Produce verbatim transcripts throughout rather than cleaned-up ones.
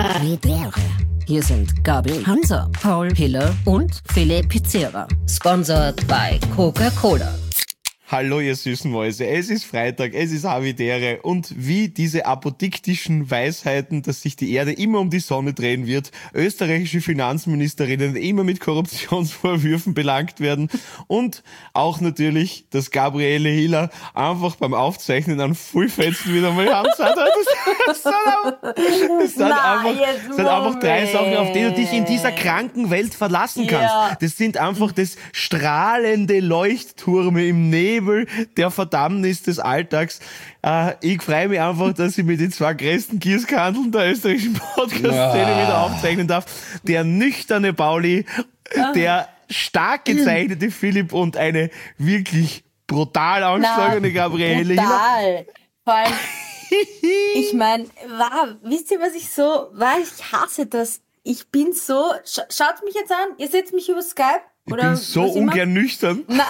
Havidere. Hier sind Gabi, Hansa, Paul, Hille und Philipp Pizzera. Sponsored by Coca-Cola. Hallo ihr süßen Mäuse, es ist Freitag, es ist Havidere und wie diese apodiktischen Weisheiten, dass sich die Erde immer um die Sonne drehen wird, österreichische Finanzministerinnen immer mit Korruptionsvorwürfen belangt werden und auch natürlich, dass Gabriele Hiller einfach beim Aufzeichnen an Fullfetzen wieder mal haben. Das, das, sind, das, sind, einfach, das sind einfach drei Sachen, auf die du dich in dieser kranken Welt verlassen kannst. Ja. Das sind einfach das strahlende Leuchtturme im Nebel der Verdammnis des Alltags. Äh, ich freue mich einfach, dass ich mit den zwei größten Gießkandeln der österreichischen Podcast-Szene ja. wieder aufzeichnen darf. Der nüchterne Pauli, der stark gezeichnete Philipp und eine wirklich brutal angeschlagene Gabriele. Brutal. Vor allem, ich meine, wow, wisst ihr, was ich so, war? Ich hasse das. Ich bin so, sch- schaut mich jetzt an, ihr seht mich über Skype. Ich Oder bin so ungern nüchtern. Na,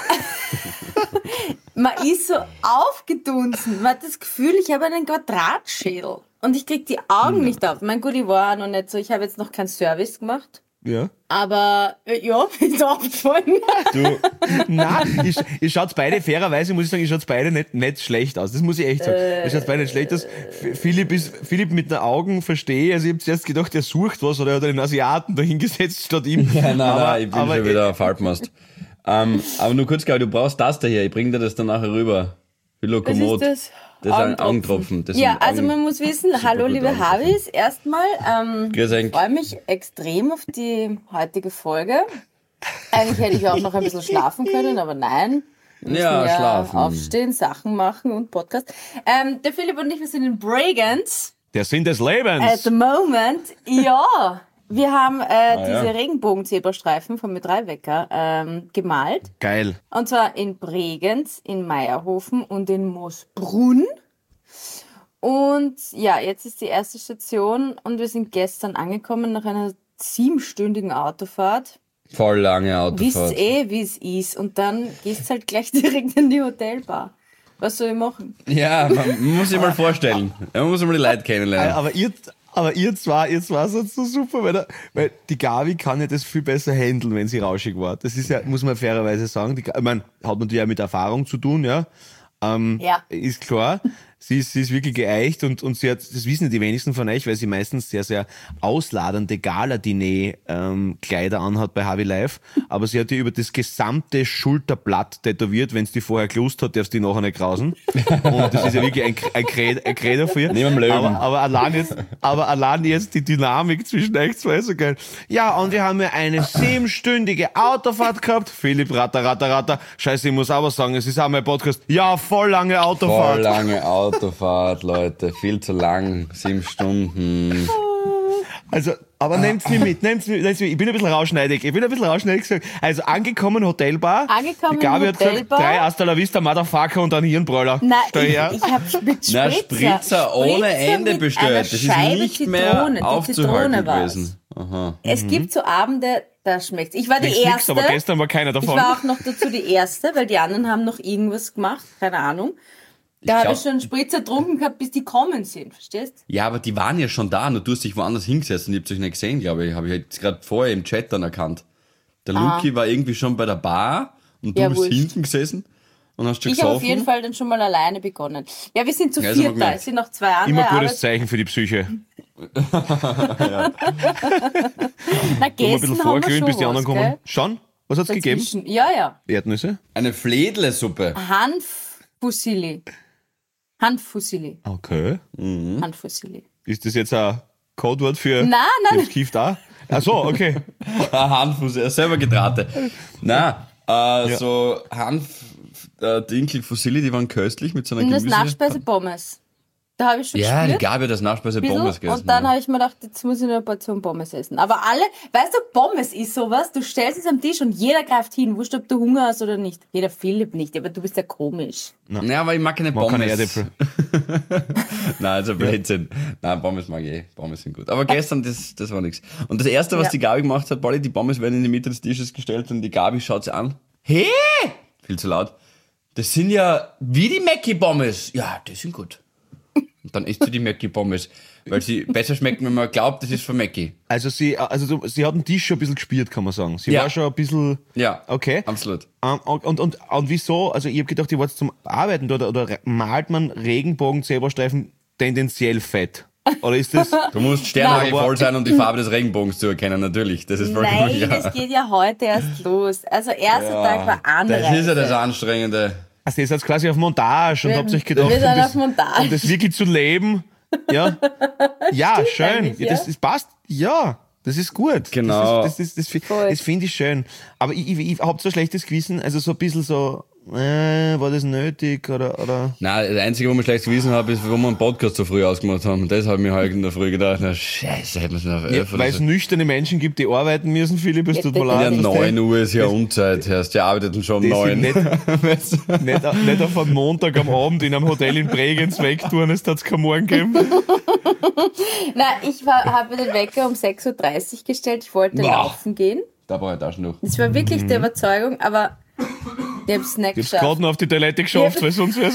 man ist so aufgedunsen. Man hat das Gefühl, ich habe einen Quadratschädel. Und ich krieg die Augen ja. nicht auf. Mein gut, ich war noch nicht so, ich habe jetzt noch keinen Service gemacht. Ja. Aber, äh, ja, ist aufgefallen. Du, nein, ihr, ihr schaut beide, fairerweise muss ich sagen, ihr schaut beide nicht, nicht schlecht aus. Das muss ich echt sagen. Äh, ihr schaut beide nicht schlecht aus. Philipp ist, Philipp mit den Augen verstehe. Also ich habe zuerst gedacht, er sucht was oder er hat einen Asiaten da hingesetzt statt ihm. Ja, nein, aber, nein, ich bin aber, schon wieder auf Halbmast. ähm, aber nur kurz, Gabi, du brauchst das da hier. Ich bring dir das dann nachher rüber. Hylokomod. Was ist das? Das sind Augentropfen. Das ja, sind also Augen- man muss wissen, hallo liebe Havis, erstmal, ähm, ich freue mich extrem auf die heutige Folge. Eigentlich hätte ich auch noch ein bisschen schlafen können, aber nein. Wir müssen Ja, ja schlafen. aufstehen, Sachen machen und Podcast. Ähm, der Philipp und ich, wir sind in Bregenz. Der Sinn des Lebens. At the moment, ja. Wir haben äh, ah, diese ja. Regenbogen-Zebrastreifen von mit drei Wecker ähm, gemalt. Geil. Und zwar in Bregenz, in Meierhofen und in Moosbrunn. Und ja, jetzt ist die erste Station und wir sind gestern angekommen nach einer siebenstündigen Autofahrt. Voll lange Autofahrt. Wisst eh, wie es ist. Und dann gehst halt gleich direkt in die Hotelbar. Was soll ich machen? Ja, man muss sich mal vorstellen. Man muss mal die Leute kennenlernen. Aber ihr... Aber ihr zwei, ihr zwei seid so super, weil, der, weil die Gabi kann ja das viel besser handeln, wenn sie rauschig war. Das ist ja, muss man fairerweise sagen, die, ich meine, hat natürlich auch mit Erfahrung zu tun, ja. Ähm, ja. Ist klar. Sie ist, sie ist wirklich geeicht und, und sie hat, das wissen die wenigsten von euch, weil sie meistens sehr, sehr ausladende Gala-Diner-Kleider ähm, anhat bei Harvey Life. Aber sie hat die über das gesamte Schulterblatt tätowiert. Wenn es die vorher gelust hat, darfst du die nachher nicht krausen. Und das ist ja wirklich ein, ein, Credo, ein Credo für ihr. Neben dem Löwen. Aber, aber, allein jetzt, aber allein jetzt die Dynamik zwischen euch zwei ist so geil. Ja, und wir haben ja eine siebenstündige Autofahrt gehabt. Philipp, ratter, ratter, ratter. Scheiße, ich muss aber sagen, es ist auch mein Podcast. Ja, voll lange Autofahrt. Voll lange Autofahrt. Autofahrt, Leute, viel zu lang, sieben Stunden. Also, aber nehmt's mich mit, nehmt's mich, nehmt's mich. Ich bin ein bisschen rauschneidig, ich bin ein bisschen rauschneidig gesagt. Also, angekommen, Hotelbar. Angekommen, die Gabi hat Hotelbar. gesagt, drei Hasta la Vista, Motherfucker und einen Hirnbrüller. Nein, Stell ich, her. ich hab mit Spritzer. Na, Spritzer ohne Ende bestellt. Das ist nicht mehr aufzuhalten gewesen. Aha. Es mhm. gibt so Abende, da schmeckt's. Ich war die Nix, Erste. nix, aber gestern war keiner davon. Ich war auch noch dazu die Erste, weil die anderen haben noch irgendwas gemacht, keine Ahnung. Da habe ich schon einen Spritzer getrunken gehabt, bis die kommen sind, verstehst? Ja, aber die waren ja schon da, nur du hast dich woanders hingesetzt und ich hab's euch nicht gesehen, glaube ich. Habe ich jetzt gerade vorher im Chat dann erkannt. Der ah. Luki war irgendwie schon bei der Bar und du ja, bist wurscht. hinten gesessen und hast schon Ich habe auf jeden Fall dann schon mal alleine begonnen. Ja, wir sind zu ja, viert da, es sind noch zwei andere. Immer gutes Arbeit- Zeichen für die Psyche. ja. Na, gestern ein bisschen vorglühen, bis die anderen was, kommen. Gell? Schon? Was hat's Dazwischen. gegeben? Ja, ja. Erdnüsse? Eine Fledlesuppe. Hanffusilli. Hanffusilli. Okay. Mhm. Hanffusilli. Ist das jetzt ein Codewort für Nein, nein. das Kief da? Ach so, okay. Hanffusilli, er selber gedrahte. Nein, äh, ja. so Hanf, äh, Dinkel-Fusilli, die waren köstlich mit so einer Und das Gemüse. Nachspeise Pommes. Da habe ich schon Ja, die gespürt. Gabi hat das Nachspeise Bisschen. Pommes gegessen. Und dann ja. habe ich mir gedacht, jetzt muss ich noch eine Portion Pommes essen. Aber alle, weißt du, Pommes ist sowas, du stellst es am Tisch und jeder greift hin, wurscht, ob du Hunger hast oder nicht. Jeder Philipp nicht, aber du bist ja komisch. Ja, aber ich mag keine Mag Pommes. keine Erdäpfel. Nein, also Blödsinn. Nein, Pommes mag ich eh. Pommes sind gut. Aber gestern, das, das war nichts. Und das Erste, was Ja. die Gabi gemacht hat, Pauli, die Pommes werden in die Mitte des Tisches gestellt und die Gabi schaut sie an. Hey! Viel zu laut. Das sind ja wie die Mackie-Pommes. Ja, die sind gut. Und dann isst sie die Mackie-Pommes. Weil sie besser schmecken, wenn man glaubt, das ist von Mackie. Also sie, also so, sie hat den Tisch schon ein bisschen gespielt, kann man sagen. Sie Ja. war schon ein bisschen... Ja, Okay. absolut. Ähm, und, und, und, und wieso? Also ich habe gedacht, ihr wart zum Arbeiten oder, oder malt man Regenbogen-Zebrastreifen tendenziell fett? Oder ist das... Du musst Sternhagel Nein. voll sein, um die Farbe des Regenbogens zu erkennen, natürlich. Das ist vollkommen Nein, klar. es geht ja heute erst los. Also erster Tag war Anreise. Das ist ja das Anstrengende. Also ihr seid quasi auf Montage und Wir- habt euch gedacht, wir sind um, das, auf Montage. um das wirklich zu leben. Ja, ja schön. eigentlich, Ja, das, ja. das passt. Ja, das ist gut. Genau. Das, ist, das, ist, das, Voll. das finde ich schön. Aber ich, ich, ich habe so ein schlechtes Gewissen, also so ein bisschen so, äh, war das nötig oder... oder Nein, das Einzige, wo wir schlecht gewissen haben, ist, wo wir einen Podcast so früh ausgemacht haben. Und das habe ich mir heute in der Früh gedacht, na scheiße, hätten wir es noch auf ja, elf oder weil es so. nüchterne Menschen gibt, die arbeiten müssen, Philipp, es Ja, tut mir das- Ja, leid. neun Uhr ist ja Unzeit, heißt, die arbeiteten schon um Das neun. sind nicht, nicht, auf- nicht auf einen Montag am Abend in einem Hotel in Bregenz wegtun, es hat es keinen Morgen gegeben. Nein, ich habe den Wecker um sechs Uhr dreißig gestellt. Ich wollte Boah. laufen gehen. Da brauche ich Taschentuch. Das war wirklich der Überzeugung, aber ich habe es nicht Ich hab's geschafft. gerade noch auf die Toilette geschafft, Ja. weil sonst wäre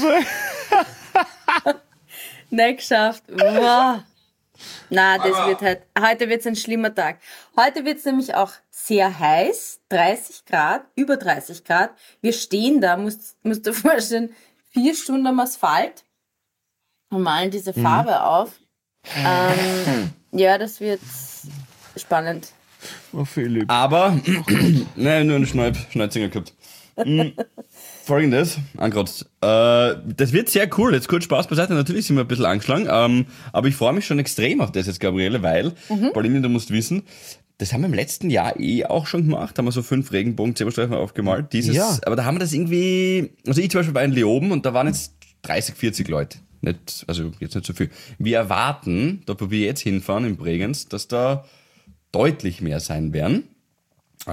es... Nicht geschafft. Wow. Na, das wird halt, heute wird es ein schlimmer Tag. Heute wird es nämlich auch sehr heiß, dreißig Grad, über dreißig Grad. Wir stehen da, musst, musst du dir vorstellen, vier Stunden am Asphalt und malen diese Farbe auf. Ähm, ja, das wird spannend. Oh, Philipp. Aber, nein, nur einen Schneid, Schneizinger gehabt. Mm, Folgendes, angerotzt. Äh, das wird sehr cool, jetzt kurz Spaß beiseite, natürlich sind wir ein bisschen angeschlagen, ähm, aber ich freue mich schon extrem auf das jetzt, Gabriele, weil, Pauline, du musst wissen, das haben wir im letzten Jahr eh auch schon gemacht, haben wir so fünf Regenbogen-Zebrastreifen aufgemalt, dieses, Ja. aber da haben wir das irgendwie, also ich zum Beispiel war in Leoben und da waren jetzt dreißig, vierzig Leute. Nicht, also jetzt nicht so viel. Wir erwarten, da wo wir jetzt hinfahren in Bregenz, dass da deutlich mehr sein werden. Äh,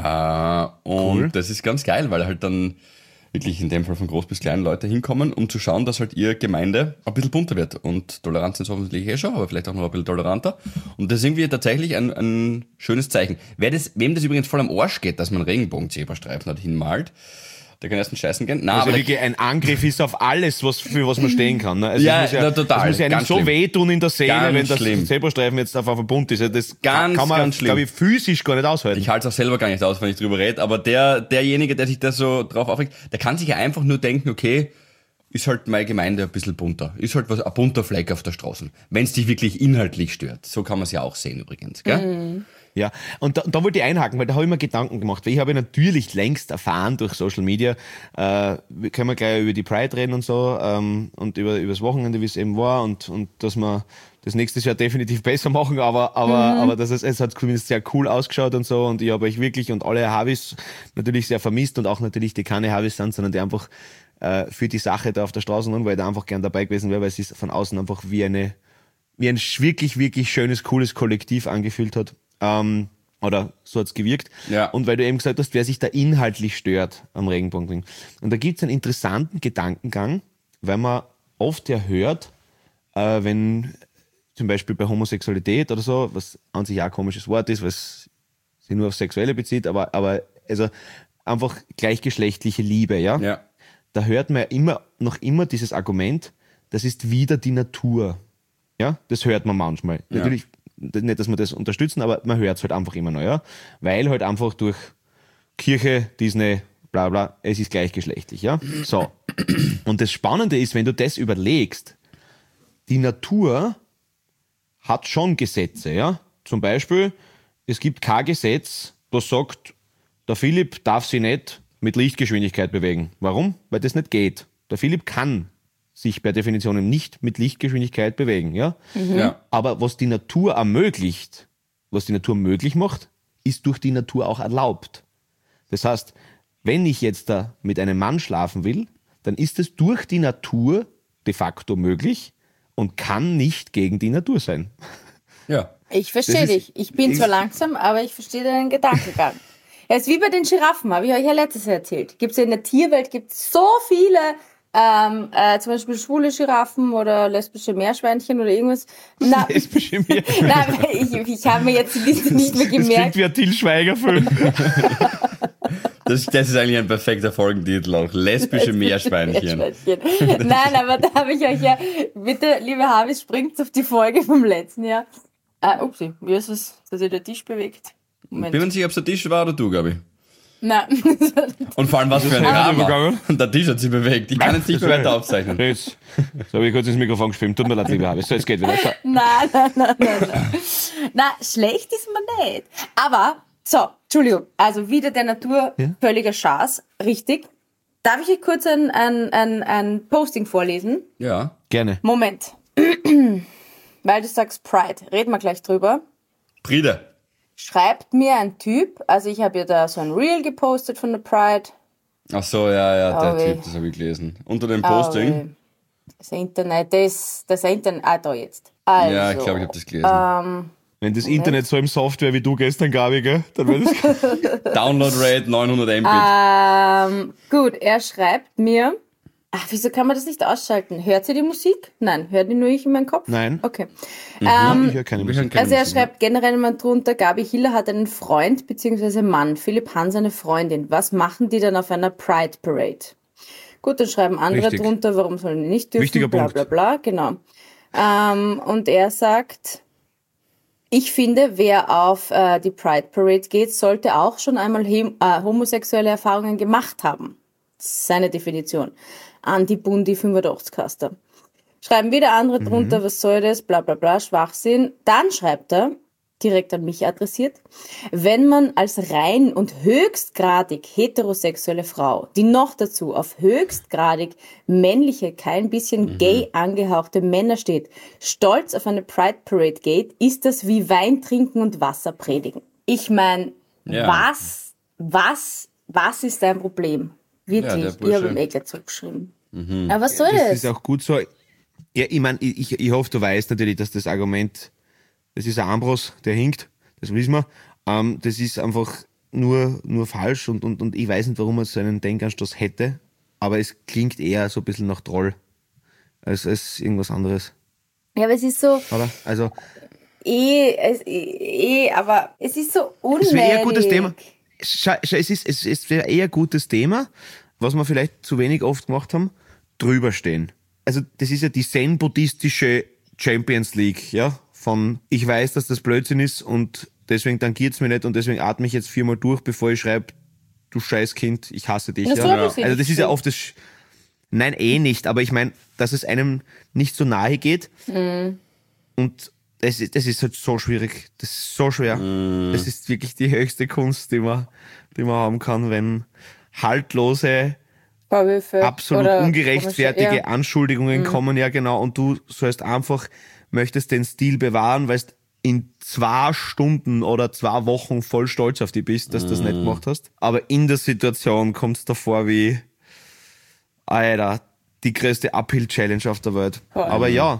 und Cool. das ist ganz geil, weil halt dann wirklich in dem Fall von groß bis klein Leute hinkommen, um zu schauen, dass halt ihre Gemeinde ein bisschen bunter wird. Und Toleranz ist hoffentlich eh schon, aber vielleicht auch noch ein bisschen toleranter. Und das ist irgendwie tatsächlich ein, ein schönes Zeichen. Wer das, wem das übrigens voll am Arsch geht, dass man Regenbogen-Zebrastreifen hat hinmalt, der kann erst einen Scheißen gehen. Nein, Also aber wirklich ein Angriff ist auf alles, was, für was man stehen kann. Ne? Also Ja, es muss na, total. Es muss ja einem Ganz so schlimm. wehtun in der Seele, Ganz wenn das schlimm. Zebrastreifen jetzt auf einem Bund ist. Ja, das Ganz, kann man, ganz schlimm. glaube ich, physisch gar nicht aushalten. ich halte es auch selber gar nicht aus, wenn ich drüber rede, aber der, derjenige, der sich da so drauf aufregt, der kann sich ja einfach nur denken, okay, ist halt meine Gemeinde ein bisschen bunter. Ist halt was, ein bunter Fleck auf der Straße. Wenn es dich wirklich inhaltlich stört. So kann man es ja auch sehen übrigens, gell? Ja, und da, da wollte ich einhaken, weil da habe ich mir Gedanken gemacht, weil ich habe ja natürlich längst erfahren durch Social Media, äh, wir können wir gleich über die Pride reden und so, ähm, und über, über das Wochenende, wie es eben war, und, und dass wir das nächstes Jahr definitiv besser machen, aber, aber, aber das ist, es hat zumindest sehr cool ausgeschaut und so, und ich habe euch wirklich und alle Habis natürlich sehr vermisst und auch natürlich die keine Habis sind, sondern die einfach äh, für die Sache da auf der Straße waren, weil ich da einfach gern dabei gewesen wäre, weil es sich von außen einfach wie eine, wie ein wirklich, wirklich schönes, cooles Kollektiv angefühlt hat. Ähm, oder so hat's gewirkt. Ja. Und weil du eben gesagt hast, wer sich da inhaltlich stört am Regenbogenring. Und da gibt's einen interessanten Gedankengang, weil man oft ja hört, äh, wenn zum Beispiel bei Homosexualität oder so, was an sich auch ein komisches Wort ist, was sich nur auf Sexuelle bezieht, aber, aber also einfach gleichgeschlechtliche Liebe, ja? Ja. Da hört man ja immer, noch immer dieses Argument, das ist wieder die Natur. Ja, das hört man manchmal. Ja. Natürlich nicht, dass wir das unterstützen, aber man hört es halt einfach immer noch, ja. Weil halt einfach durch Kirche, Disney, bla bla, es ist gleichgeschlechtlich, ja. So. Und das Spannende ist, wenn du das überlegst, die Natur hat schon Gesetze, ja. Zum Beispiel, es gibt kein Gesetz, das sagt, der Philipp darf sich nicht mit Lichtgeschwindigkeit bewegen. Warum? Weil das nicht geht. Der Philipp kann sich per Definition nicht mit Lichtgeschwindigkeit bewegen, ja. Ja. Aber was die Natur ermöglicht, was die Natur möglich macht, ist durch die Natur auch erlaubt. Das heißt, wenn ich jetzt da mit einem Mann schlafen will, dann ist es durch die Natur de facto möglich und kann nicht gegen die Natur sein. Ja. Ich verstehe Das ist- dich. Ich bin zwar langsam, aber ich verstehe deinen Gedankengang. Es ist wie bei den Giraffen, habe ich euch ja letztes Jahr erzählt. Gibt es ja in der Tierwelt gibt's so viele, ähm, äh, zum Beispiel schwule Giraffen oder lesbische Meerschweinchen oder irgendwas. Na, Lesbische Meerschweinchen. Nein, ich, ich habe mir jetzt die Liste nicht mehr Das klingt gemerkt. wie ein Til Schweiger-Film. Das, das ist eigentlich ein perfekter Folgentitel auch. Lesbische Meerschweinchen. Meerschweinchen. Nein, aber da habe ich euch ja, bitte, liebe Havis, springt auf die Folge vom letzten Jahr. Ah, upsi, wie ist es, dass sich der Tisch bewegt? Moment. Bin mir nicht sicher, ob es der Tisch war oder du, Gabi. Nein. Und vor allem, was für ein Drama. Und der Tisch hat sich bewegt. Ich kann jetzt nicht mehr weiter aufzeichnen. Jetzt, jetzt habe ich kurz ins Mikrofon geschwimmt. Tut mir leid, liebe Havis. So, jetzt geht wieder. So. Nein, nein, nein, nein, nein. Nein, schlecht ist man nicht. Aber, so, Entschuldigung, also wieder der Natur ja? völliger Schaß, richtig. Darf ich euch kurz ein, ein, ein, ein Posting vorlesen? Ja. Gerne. Moment. Weil du sagst Pride, reden wir gleich drüber. Pride. Schreibt mir ein Typ, also ich habe ja da so ein Reel gepostet von der Pride. Ach so, ja, ja, der oh, Typ, das habe ich gelesen. Unter dem Posting. Oh, das Internet, das, das Internet, ah, da jetzt. Also, ja, ich glaube, ich habe das gelesen. Ähm, Wenn das Internet so im Software wie du gestern, Gabi, gell, dann wäre das... Download Rate neunhundert Mbit. Ähm, gut, er schreibt mir, ach, wieso kann man das nicht ausschalten? Hört sie die Musik? Nein, hört die nur ich in meinem Kopf? Nein. Okay. Mhm. Ähm, ich höre keine Musik. also er Musik, schreibt generell mal drunter, Gabi Hiller hat einen Freund bzw. Mann, Philipp Hans eine Freundin. Was machen die dann auf einer Pride Parade? Gut, dann schreiben andere Richtig. drunter, warum sollen die nicht dürfen? Wichtiger bla Punkt. bla bla, genau. Ähm, und er sagt, ich finde, wer auf äh, die Pride Parade geht, sollte auch schon einmal hem- äh, homosexuelle Erfahrungen gemacht haben. Das ist seine Definition. Anti-Bundi fünfundachtzig-Kaster. Schreiben wieder andere drunter, mhm. was soll das, bla bla bla, Schwachsinn. Dann schreibt er, direkt an mich adressiert, wenn man als rein und höchstgradig heterosexuelle Frau, die noch dazu auf höchstgradig männliche, kein bisschen mhm. gay angehauchte Männer steht, stolz auf eine Pride Parade geht, ist das wie Wein trinken und Wasser predigen. Ich meine, ja. was, was, was ist dein Problem? Wirklich, ja, ich habe ihm eh gleich zurückgeschrieben. Mhm. Aber was soll das? das? Das ist auch gut so. Ja, ich meine, ich, ich hoffe, du weißt natürlich, dass das Argument, das ist ein Ambros, der hinkt, das wissen wir. Ähm, das ist einfach nur, nur falsch und, und, und ich weiß nicht, warum man so einen Denkanstoß hätte, aber es klingt eher so ein bisschen nach Troll als, als irgendwas anderes. Ja, aber es ist so, Oder? Also, eh, es, eh, aber es ist so unnötig. es wäre eher ein gutes Thema. Schau, schau, es ist, es, es wäre eher ein gutes Thema, was wir vielleicht zu wenig oft gemacht haben, drüber stehen. Also das ist ja die zen-buddhistische Champions League, ja, von ich weiß, dass das Blödsinn ist und deswegen tangiert's mir nicht und deswegen atme ich jetzt viermal durch, bevor ich schreibe, du Scheißkind, ich hasse dich. Das Ja. ja. Also das ist ja oft das, Sch- nein, eh nicht, aber ich meine, dass es einem nicht so nahe geht Mhm. und das ist, das ist halt so schwierig, das ist so schwer. Mm. Das ist wirklich die höchste Kunst, die man, die man haben kann, wenn haltlose, Vorwürfe absolut oder ungerechtfertige komische- ja. Anschuldigungen kommen, ja genau, und du sollst einfach, möchtest den Stil bewahren, weil du in zwei Stunden oder zwei Wochen voll stolz auf dich bist, dass du das nicht gemacht hast. Aber in der Situation kommt es davor wie, Alter, die größte Uphill-Challenge auf der Welt. Voll. Aber ja,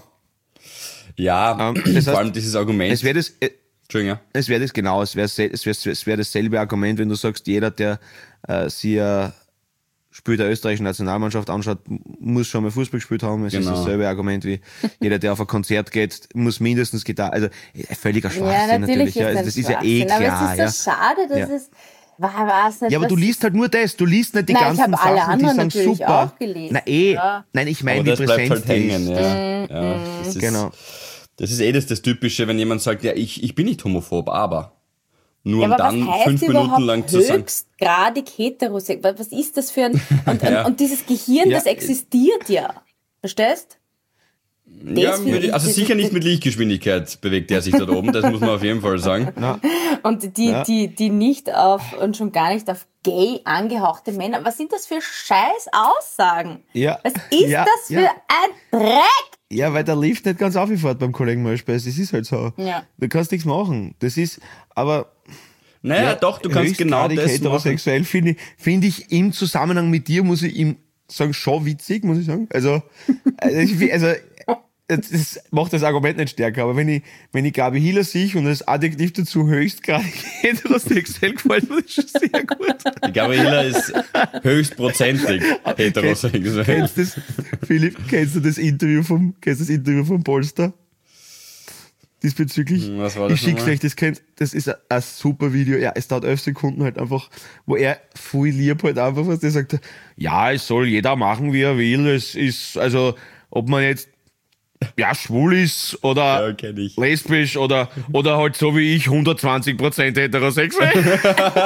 Ja, Ähm, das heißt, vor allem dieses Argument. es wäre das, äh, Entschuldigung, ja. es wäre das genau, es wäre es wäre es wäre dasselbe Argument, wenn du sagst, jeder, der äh, sich ein Spiel der österreichischen Nationalmannschaft anschaut, muss schon mal Fußball gespielt haben. Es ist Genau. dasselbe Argument wie jeder, der auf ein Konzert geht, muss mindestens Gitarre. Also äh, völliger Ja, Schwachsinn natürlich natürlich. Ja. ist Also, das das ist ja eh Schwachsinn, klar. aber es ist so ja. schade, dass Ja. es, war, war's nicht, Ja, aber was du liest halt nur das, du liest nicht die Nein, ich ganzen hab alle Sachen, die anderen sind natürlich super. auch gelesen. Na eh, Ja. nein, ich meine, Aber wie das bleibt präsent halt die hängen, ist. ja. ja das ist, Genau. Das ist eh das, das Typische, wenn jemand sagt, ja, ich, ich bin nicht homophob, aber. Nur Ja, um aber dann was heißt fünf überhaupt Minuten lang zu sagen. höchstgradig heterosexuell? Was ist das für ein... Und, Ja. und, und dieses Gehirn, Ja. das existiert ja. Verstehst? Ja, Das finde würde- ich- also das- sicher das- nicht mit Lichtgeschwindigkeit bewegt er sich dort oben, das muss man auf jeden Fall sagen. Und die, Ja. die, die nicht auf, und schon gar nicht auf gay angehauchte Männer. Was sind das für scheiß Aussagen? Ja. Was ist Ja, das für ja. ein Dreck? Ja, weil der Lift nicht ganz aufgefährt beim Kollegen Malspeis. Das ist halt so. Ja. Du kannst nichts machen. Das ist, aber Naja, doch, du kannst genau höchstgradig das machen. heterosexuell finde ich, finde ich im Zusammenhang mit dir, muss ich ihm sagen, schon witzig, muss ich sagen. Also, also, ich, find- also das macht das Argument nicht stärker, aber wenn ich, wenn ich Gabi Hiller sehe und das Adjektiv dazu höchstgradig heterosexuell gefällt mir das schon sehr gut. Die Gabriela ist höchstprozentig heterosexuell. Kennst du das, Philipp, kennst du das Interview vom, kennst du das Interview vom Polster? diesbezüglich. Was war das ich schick's nochmal? euch, das kennt, das ist ein, ein super Video. Ja, es dauert elf Sekunden halt einfach, wo er voll lieb halt einfach, was der sagt, ja, es soll jeder machen, wie er will. Es ist, also, ob man jetzt ja, schwul ist oder Ja, kenn ich. lesbisch oder, oder halt so wie ich hundertzwanzig Prozent heterosexuell.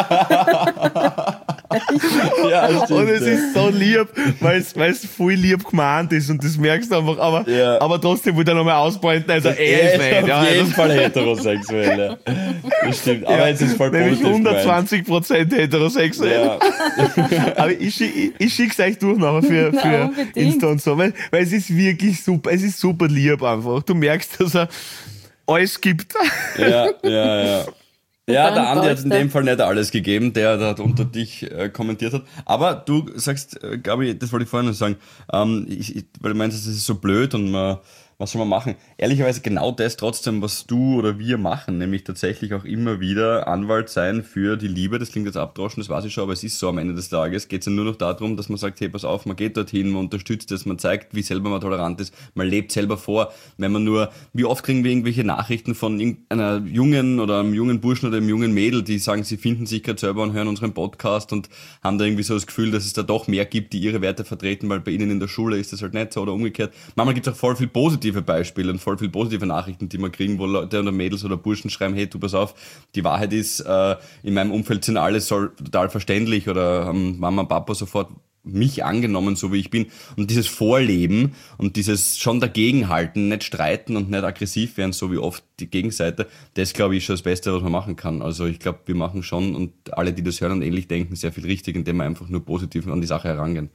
Ja, stimmt, Und es ja. ist so lieb, weil es voll lieb gemeint ist und das merkst du einfach, aber, Ja. aber trotzdem will er nochmal ausbranden, also er Er ist ist nicht. auf Ja, jeden also, Fall heterosexuell, ja. Das stimmt, aber jetzt ist voll nämlich positiv gemeint. hundertzwanzig Prozent heterosexuell. Ja. Aber ich, schick, ich, ich schick's euch durch nachher für, Na, für unbedingt. Insta und so, weil, weil es ist wirklich super, es ist super lieb einfach. Du merkst, dass er alles gibt. Ja, ja, ja. Ja, dann der Andi hat brauchst in du- dem Fall nicht alles gegeben, der da unter dich äh, kommentiert hat. Aber du sagst, äh, Gabi, das wollte ich vorhin noch sagen, ähm, ich, ich, weil du meinst, das ist so blöd und man, was soll man machen? Ehrlicherweise genau das trotzdem, was du oder wir machen, nämlich tatsächlich auch immer wieder Anwalt sein für die Liebe. Das klingt jetzt abdroschen, das weiß ich schon, aber es ist so am Ende des Tages. Geht es ja nur noch darum, dass man sagt, hey, pass auf, man geht dorthin, man unterstützt es, man zeigt, wie selber man tolerant ist, man lebt selber vor. Wenn man nur, wie oft kriegen wir irgendwelche Nachrichten von irgendeiner jungen oder einem jungen Burschen oder einem jungen Mädel, die sagen, sie finden sich gerade selber und hören unseren Podcast und haben da irgendwie so das Gefühl, dass es da doch mehr gibt, die ihre Werte vertreten, weil bei ihnen in der Schule ist das halt nicht so oder umgekehrt. Manchmal gibt es auch voll viel positive Beispiele und voll viel positive Nachrichten, die wir kriegen, wo Leute oder Mädels oder Burschen schreiben, hey, du pass auf, die Wahrheit ist, äh, in meinem Umfeld sind alle so total verständlich oder haben Mama, Papa sofort mich angenommen, so wie ich bin. Und dieses Vorleben und dieses schon dagegenhalten, nicht streiten und nicht aggressiv werden, so wie oft die Gegenseite, das glaube ich ist schon das Beste, was man machen kann. Also ich glaube, wir machen schon und alle, die das hören und ähnlich denken, sehr viel richtig, indem wir einfach nur positiv an die Sache herangehen.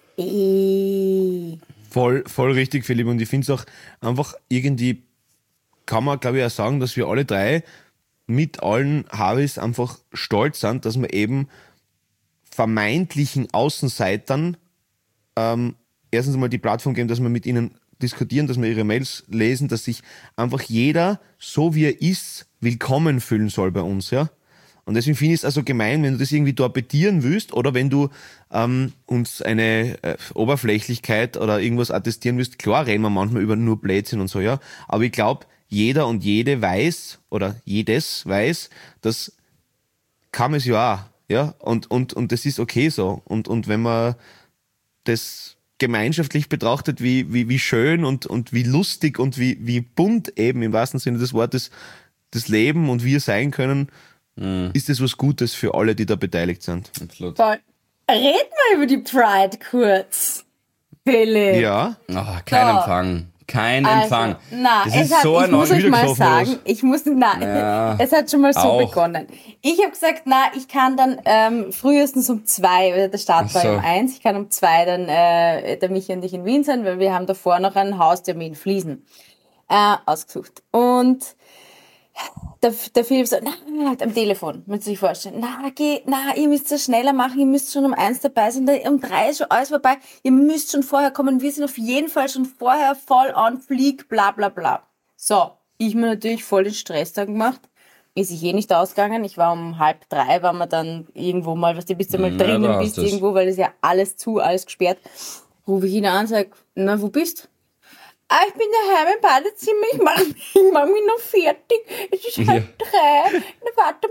Eh. Voll, voll richtig, Philipp. Und ich finde es auch einfach irgendwie, kann man glaube ich auch sagen, dass wir alle drei mit allen Harveys einfach stolz sind, dass wir eben vermeintlichen Außenseitern ähm, erstens mal die Plattform geben, dass wir mit ihnen diskutieren, dass wir ihre Mails lesen, dass sich einfach jeder, so wie er ist, willkommen fühlen soll bei uns, ja. Und deswegen finde ich es also gemein, wenn du das irgendwie torpedieren willst oder wenn du ähm, uns eine äh, Oberflächlichkeit oder irgendwas attestieren willst. Klar reden wir manchmal über nur Blödsinn und so, ja. Aber ich glaube, jeder und jede weiß oder jedes weiß, dass kam es ja auch, ja. Und, und, und das ist okay so. Und, und wenn man das gemeinschaftlich betrachtet, wie, wie, wie schön und, und wie lustig und wie, wie bunt eben im wahrsten Sinne des Wortes das Leben und wir sein können, Mhm. ist das was Gutes für alle, die da beteiligt sind. Absolut. Voll. Red mal über die Pride kurz. Philipp. Ja, Ah, kein So. Empfang. Kein Also, Empfang. na, das es ist hat, so ich ein muss euch wieder mal getroffen, oder sagen, was? ich muss, na, Ja, es hat schon mal so auch. begonnen. Ich habe gesagt, na, ich kann dann ähm, frühestens um zwei, weil der Start Ach war so. um eins, ich kann um zwei dann äh, der Michi und ich in Wien sein, weil wir haben davor noch einen Haustermin Fliesen äh, ausgesucht. Und der, der Philipp so, na, am Telefon, müsst ihr sich vorstellen, na, geh, na, ihr müsst es schneller machen, ihr müsst schon um eins dabei sein, um drei ist schon alles vorbei, ihr müsst schon vorher kommen, wir sind auf jeden Fall schon vorher voll on fleek, bla, bla, bla. So, ich mir natürlich voll den Stress da gemacht, ist sich eh nicht ausgegangen, ich war um halb drei, war man dann irgendwo mal, was du bist ja mal Ja, drinnen, da hast bist du's. irgendwo, weil es ja alles zu, alles gesperrt. Rufe ich ihn an und sag, na, wo bist du? Ah, ich bin daheim im Badezimmer, ich mach, ich mach mich noch fertig. Es ist halb drei. Na, warte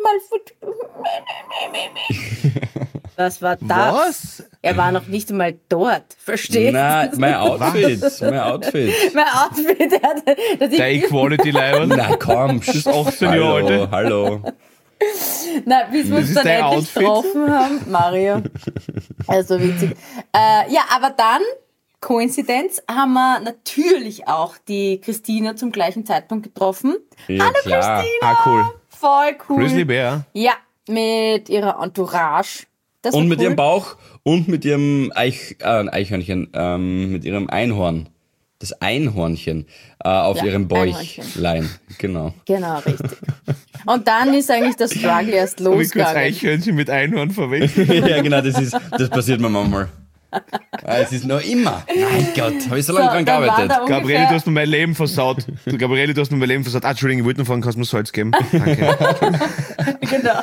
mal. Was war das? was? Er war noch nicht einmal dort. Verstehst Nein, du? mein Outfit. mein Outfit. Mein Outfit, der hat, der Der Equality-Leiber. Na komm, Das ist achtzehn Jahre hallo, alt. hallo. Na, bis wir Das uns ist dann dein endlich Outfit? getroffen haben. Mario. Also witzig. Äh, ja, aber dann, Koinzidenz, haben wir natürlich auch die Christina zum gleichen Zeitpunkt getroffen. Ja, Hallo klar. Christina! Ah, cool. Voll cool. Grizzly Bear. Ja, mit ihrer Entourage. Das war Und mit cool. ihrem Bauch und mit ihrem Eich, äh, Eichhörnchen, ähm, mit ihrem Einhorn. Das Einhornchen äh, auf Ja, ihrem Einhornchen. Bäuchlein. Genau. Genau, richtig. Und dann ist eigentlich das Struggle erst Habe ich kurz losgegangen. Eichhörnchen mit Einhorn verwechselt? Ja, genau, das ist, das passiert mir manchmal. Äh, Es ist noch immer. Mein Gott, habe ich so lange So, dran dann war gearbeitet. da Gabriele, ungefähr- du hast mir mein Leben versaut. Du, Gabriele, du hast mir mein Leben versaut. Ah, Entschuldigung, ich wollte nur fragen, kannst du mir Salz geben? Danke. Genau.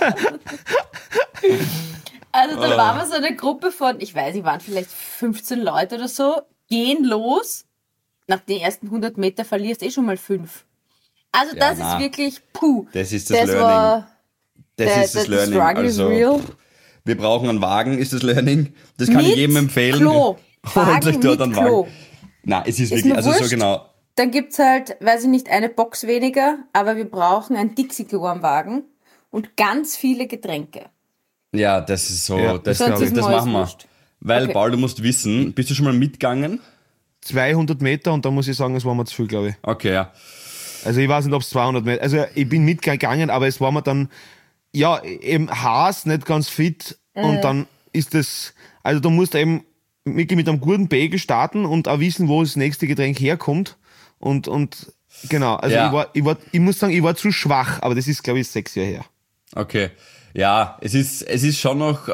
Also da waren wir so eine Gruppe von, ich weiß nicht, waren vielleicht fünfzehn Leute oder so, gehen los. Nach den ersten hundert Meter verlierst du eh schon mal fünf. Also Ja, das na. ist wirklich, puh. Das ist das das Learning. War, Das der, ist das der, Learning. Struggle Also, is real. wir brauchen einen Wagen, ist das Learning. Das kann Mit ich jedem empfehlen. Klo. Wagen Holt euch dort mit einen Klo. Wagen. Nein, es ist, Ist wirklich, mir also so wurscht. genau. Dann gibt's halt, weiß ich nicht, eine Box weniger, aber wir brauchen ein Dixie-Klo am Wagen und ganz viele Getränke. Ja, das ist so, Ja, das, sonst das, ist mir das alles machen wir. wurscht. Weil, Okay. Paul, du musst wissen, bist du schon mal mitgegangen? zweihundert Meter und da muss ich sagen, es war mir zu viel, glaube ich. Okay, ja. Also ich weiß nicht, ob es zweihundert Meter, also ich bin mitgegangen, aber es war mir dann, ja, eben Haas, nicht ganz fit und dann ist das, also du musst eben wirklich mit einem guten Bagel starten und auch wissen, wo das nächste Getränk herkommt und, und genau, also Ja. ich war, ich war, ich muss sagen, ich war zu schwach, aber das ist, glaube ich, sechs Jahre her. Okay. Ja, es ist, es ist schon noch,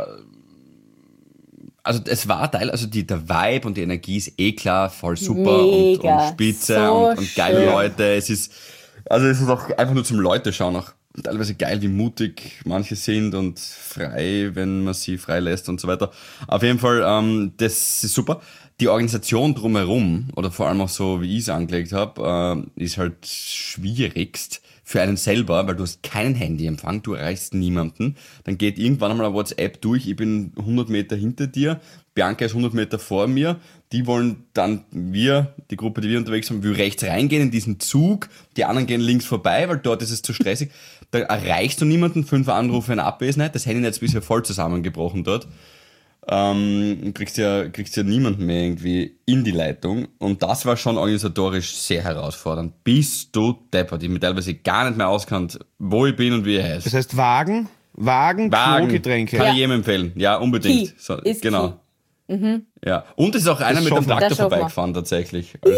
also es war Teil, also die, der Vibe und die Energie ist eh klar, voll super und, Mega. und spitze So und, und geile schön. Leute. Es ist, also es ist auch einfach nur zum Leute schauen auch teilweise geil, wie mutig manche sind und frei, wenn man sie freilässt und so weiter. Auf jeden Fall, ähm, das ist super. Die Organisation drumherum, oder vor allem auch so, wie ich es angelegt habe, äh, ist halt schwierigst für einen selber, weil du hast keinen Handyempfang, du erreichst niemanden. Dann geht irgendwann einmal ein WhatsApp durch, ich bin hundert Meter hinter dir, Bianca ist hundert Meter vor mir, die wollen dann, wir, die Gruppe, die wir unterwegs sind, wir rechts reingehen in diesen Zug, die anderen gehen links vorbei, weil dort ist es zu stressig. Da erreichst du niemanden, fünf Anrufe in Abwesenheit, das Handynetz ist bisher voll zusammengebrochen dort. Ähm, kriegst ja, kriegst ja niemanden mehr irgendwie in die Leitung. Und das war schon organisatorisch sehr herausfordernd. Bist du deppert. Ich mich teilweise gar nicht mehr auskannt, wo ich bin und wie ich heiße. Das heißt Wagen, Wagen, Wagen Klo-Getränke. kann Ja. ich jedem empfehlen. Ja, unbedingt. Key. So, Ist genau. Ja. Und es ist auch einer mit dem schaffen wir. Traktor Das schaffen wir. vorbeigefahren tatsächlich. Also,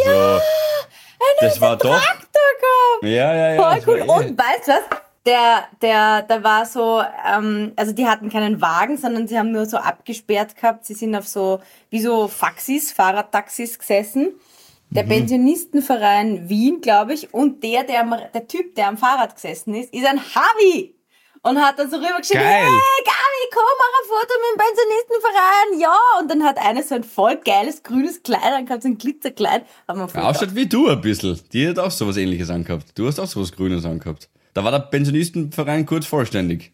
das war doch. Traktor gehabt. Ja, ja, ja. Voll das cool. war eh- Und weißt du was? Der, der, da war so, ähm, also die hatten keinen Wagen, sondern sie haben nur so abgesperrt gehabt. Sie sind auf so, wie so Faxis, Fahrradtaxis gesessen. Der Pensionistenverein Wien, glaube ich, und der, der, am- der Typ, der am Fahrrad gesessen ist, ist ein Havi. Und hat dann so rübergeschrieben, Geil. hey Gabi, komm, mach ein Foto mit dem Pensionistenverein, ja. Und dann hat einer so ein voll geiles grünes Kleid angehabt, so ein Glitzerkleid. Haben wir ein Foto. Ausschaut wie du ein bisschen. Die hat auch sowas ähnliches angehabt. Du hast auch sowas Grünes angehabt. Da war der Pensionistenverein kurz vollständig.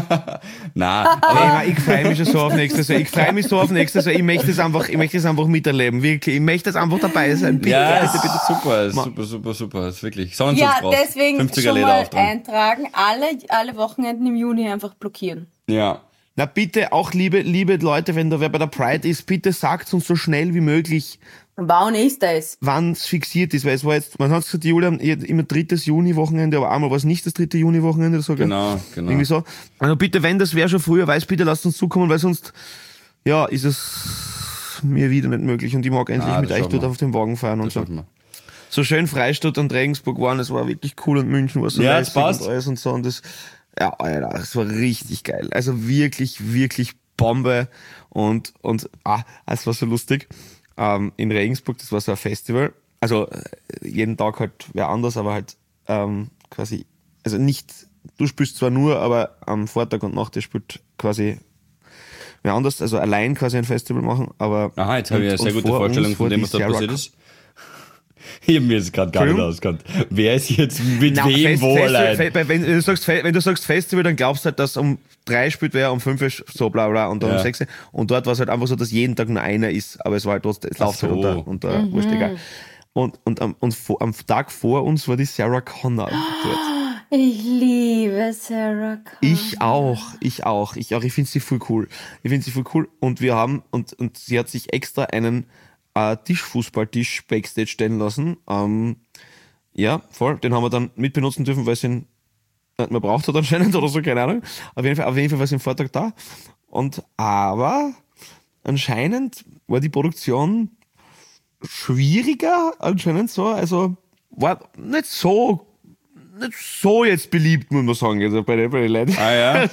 Na, Ey, aber man, ich freue mich schon so auf nächstes Jahr. Ich freue mich so auf nächstes Jahr. Ich möchte es einfach, ich möchte es einfach miterleben. Wirklich. Ich möchte es einfach dabei sein. Bitte, ja, bitte, ist bitte. super, ist super, super, super. Ist wirklich Ja, Sonnenschutz drauf. deswegen fünfziger schon Leder mal auftragen. eintragen, alle, alle Wochenenden im Juni einfach blockieren. Ja. Na bitte, auch liebe, liebe Leute, wenn da wer bei der Pride ist, bitte sagt uns so schnell wie möglich, Wann ist das? wann es fixiert ist. Weil es war jetzt, man hat gesagt, Julian, immer drittes Juni-Wochenende, aber einmal war es nicht das dritte Juni-Wochenende. So, gell? Genau, genau. Irgendwie so. Also bitte, wenn das wer schon früher weiß, bitte lasst uns zukommen, weil sonst, ja, ist es mir wieder nicht möglich und ich mag endlich Ah, mit das euch schaffen dort wir. auf den Wagen fahren und Das so. schaffen wir. So schön Freistadt und Regensburg waren, es war wirklich cool und München war so Ja, lässig das passt. und alles und so und das, ja, Alter, das war richtig geil. Also wirklich, wirklich Bombe und, und, ah, es war so lustig. Ähm, in Regensburg, das war so ein Festival, also äh, jeden Tag halt wer anders, aber halt ähm, quasi, also nicht, du spielst zwar nur, aber am Vortag und Nacht spielt quasi wer anders, also allein quasi ein Festival machen, aber Aha, jetzt habe ich und- eine sehr und gute vor Vorstellung uns von war dem, die was da Sarah passiert ist. Ich habe mir jetzt gerade gar nicht Entschuldigung? ausgekannt. Wer ist jetzt mit Na, wem Fest- wo Festival, allein? Fe- wenn, du sagst, Fe- wenn du sagst Festival, dann glaubst du halt, dass um drei spielt wer, um fünf ist so bla bla und dann Ja. um sechs. Und dort war es halt einfach so, dass jeden Tag nur einer ist, aber es war halt trotzdem, es läuft so. halt unter, unter Mhm. wurscht egal. Und, und, am, und vor, am Tag vor uns war die Sarah Connor dort. Ich liebe Sarah Connor. Ich auch, ich auch, ich auch, ich finde sie voll cool. Ich finde sie voll cool und wir haben, und, und sie hat sich extra einen äh, Tischfußballtisch Backstage stellen lassen. Ähm, ja, voll, den haben wir dann mitbenutzen dürfen, weil sie ihn nicht mehr braucht hat anscheinend oder so, keine Ahnung. Auf jeden Fall, auf jeden Fall war sie am Vortag da. Und aber anscheinend war die Produktion schwieriger, anscheinend so, also war nicht so nicht so jetzt beliebt, muss man sagen, also bei den, bei den Leuten. Ah ja?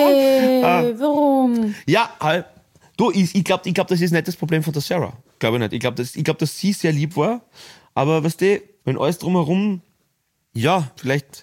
Hey, warum? Ja, halt. Du, ich, ich glaube, ich glaub, das ist nicht das Problem von der Sarah. Glaube ich nicht. Ich glaube, dass, ich glaub, dass sie sehr lieb war. Aber weißt du, wenn alles drumherum, ja, vielleicht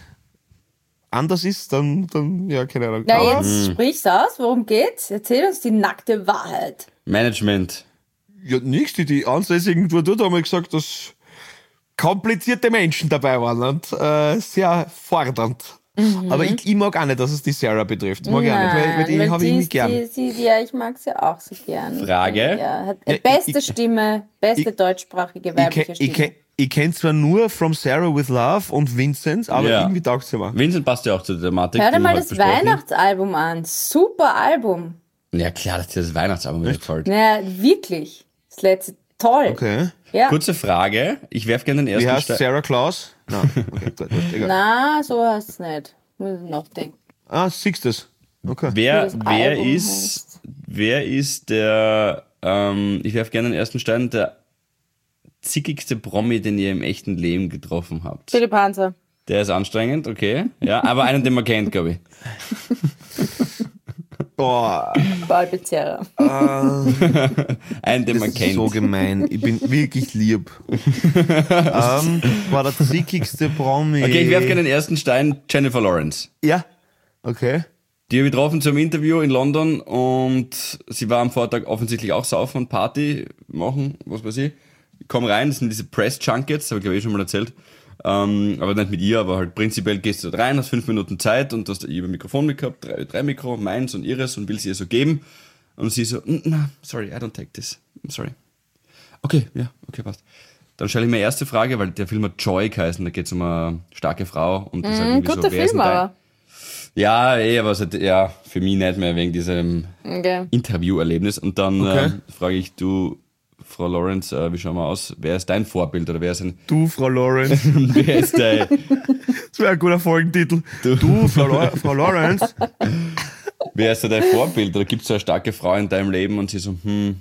anders ist, dann, dann ja, keine Ahnung. Na, Aber, jetzt sprich's aus, worum geht's? Erzähl uns die nackte Wahrheit. Management. ja, nichts. Die, die Ansässigen dort dort haben wir gesagt, dass komplizierte Menschen dabei waren und äh, sehr fordernd. Mhm. Aber ich, ich mag auch nicht, dass es die Sarah betrifft. Mag ich auch nicht, weil, weil die habe ich nicht gern. Die, die, ja, ich mag sie auch so gern. Frage? Ja, hat Ja, beste ich, Stimme, beste ich, deutschsprachige weibliche ich, Stimme. Ich, ich, ich kenne zwar nur From Sarah with Love und Vincent, aber Ja. irgendwie taugt sie mir. Vincent passt ja auch zur Thematik. Hör dir die mal wir das heute besprochen. Weihnachtsalbum an. Super Album. Ja, klar, dass dir das Weihnachtsalbum mir gefällt. Naja, wirklich. Das letzte, toll. Okay. Ja. Kurze Frage. Ich werfe gerne den ersten Wie heißt Stein. Sarah Claus? Nein, okay, gut, gut, egal. Na, so heißt es nicht. Muss ich noch denken. Ah, siehst du es. Okay. Wer, das wer, Album ist, heißt. wer ist der, ähm, ich werfe gerne den ersten Stein, der zickigste Promi, den ihr im echten Leben getroffen habt? Philipp Hanser. Der ist anstrengend, okay. Ja, aber einen, den man kennt, glaube ich. Boah, Paul Becerra. Einen, den man das ist kennt. so gemein. Ich bin wirklich lieb. ähm, war der zickigste Promi. Okay, ich werfe gerne den ersten Stein, Jennifer Lawrence. Ja, okay. Die habe ich getroffen zum Interview in London und sie war am Vortag offensichtlich auch saufen und Party machen, was weiß ich. Ich komme rein, das sind diese Press-Junkets, habe ich glaube ich schon mal erzählt. Ähm, aber nicht mit ihr, aber halt prinzipiell gehst du dort rein, hast fünf Minuten Zeit und hast ihr Mikrofon mitgehabt, drei, drei Mikro, meins und ihres und will sie ihr so geben. Und sie so, na, sorry, I don't take this. I'm sorry. Okay, ja, okay, passt. Dann stelle ich mir erste Frage, weil der Film hat Joy geheißen, da geht es um eine starke Frau und die sagt Mhm, irgendwie guter so, wer ist Film denn dein... aber. Ja, eh, aber es hat, ja, für mich nicht mehr wegen diesem Okay. Interviewerlebnis. Und dann Okay. äh, frage ich, du, Frau Lawrence, äh, wie schauen wir aus? Wer ist dein Vorbild oder wer ist, ein, Du, Frau Lawrence. wer ist dein, Das wäre ein guter Folgentitel. Du, Frau, La Frau Lawrence. wer ist da dein Vorbild? Oder gibt es so eine starke Frau in deinem Leben? Und sie so, hm,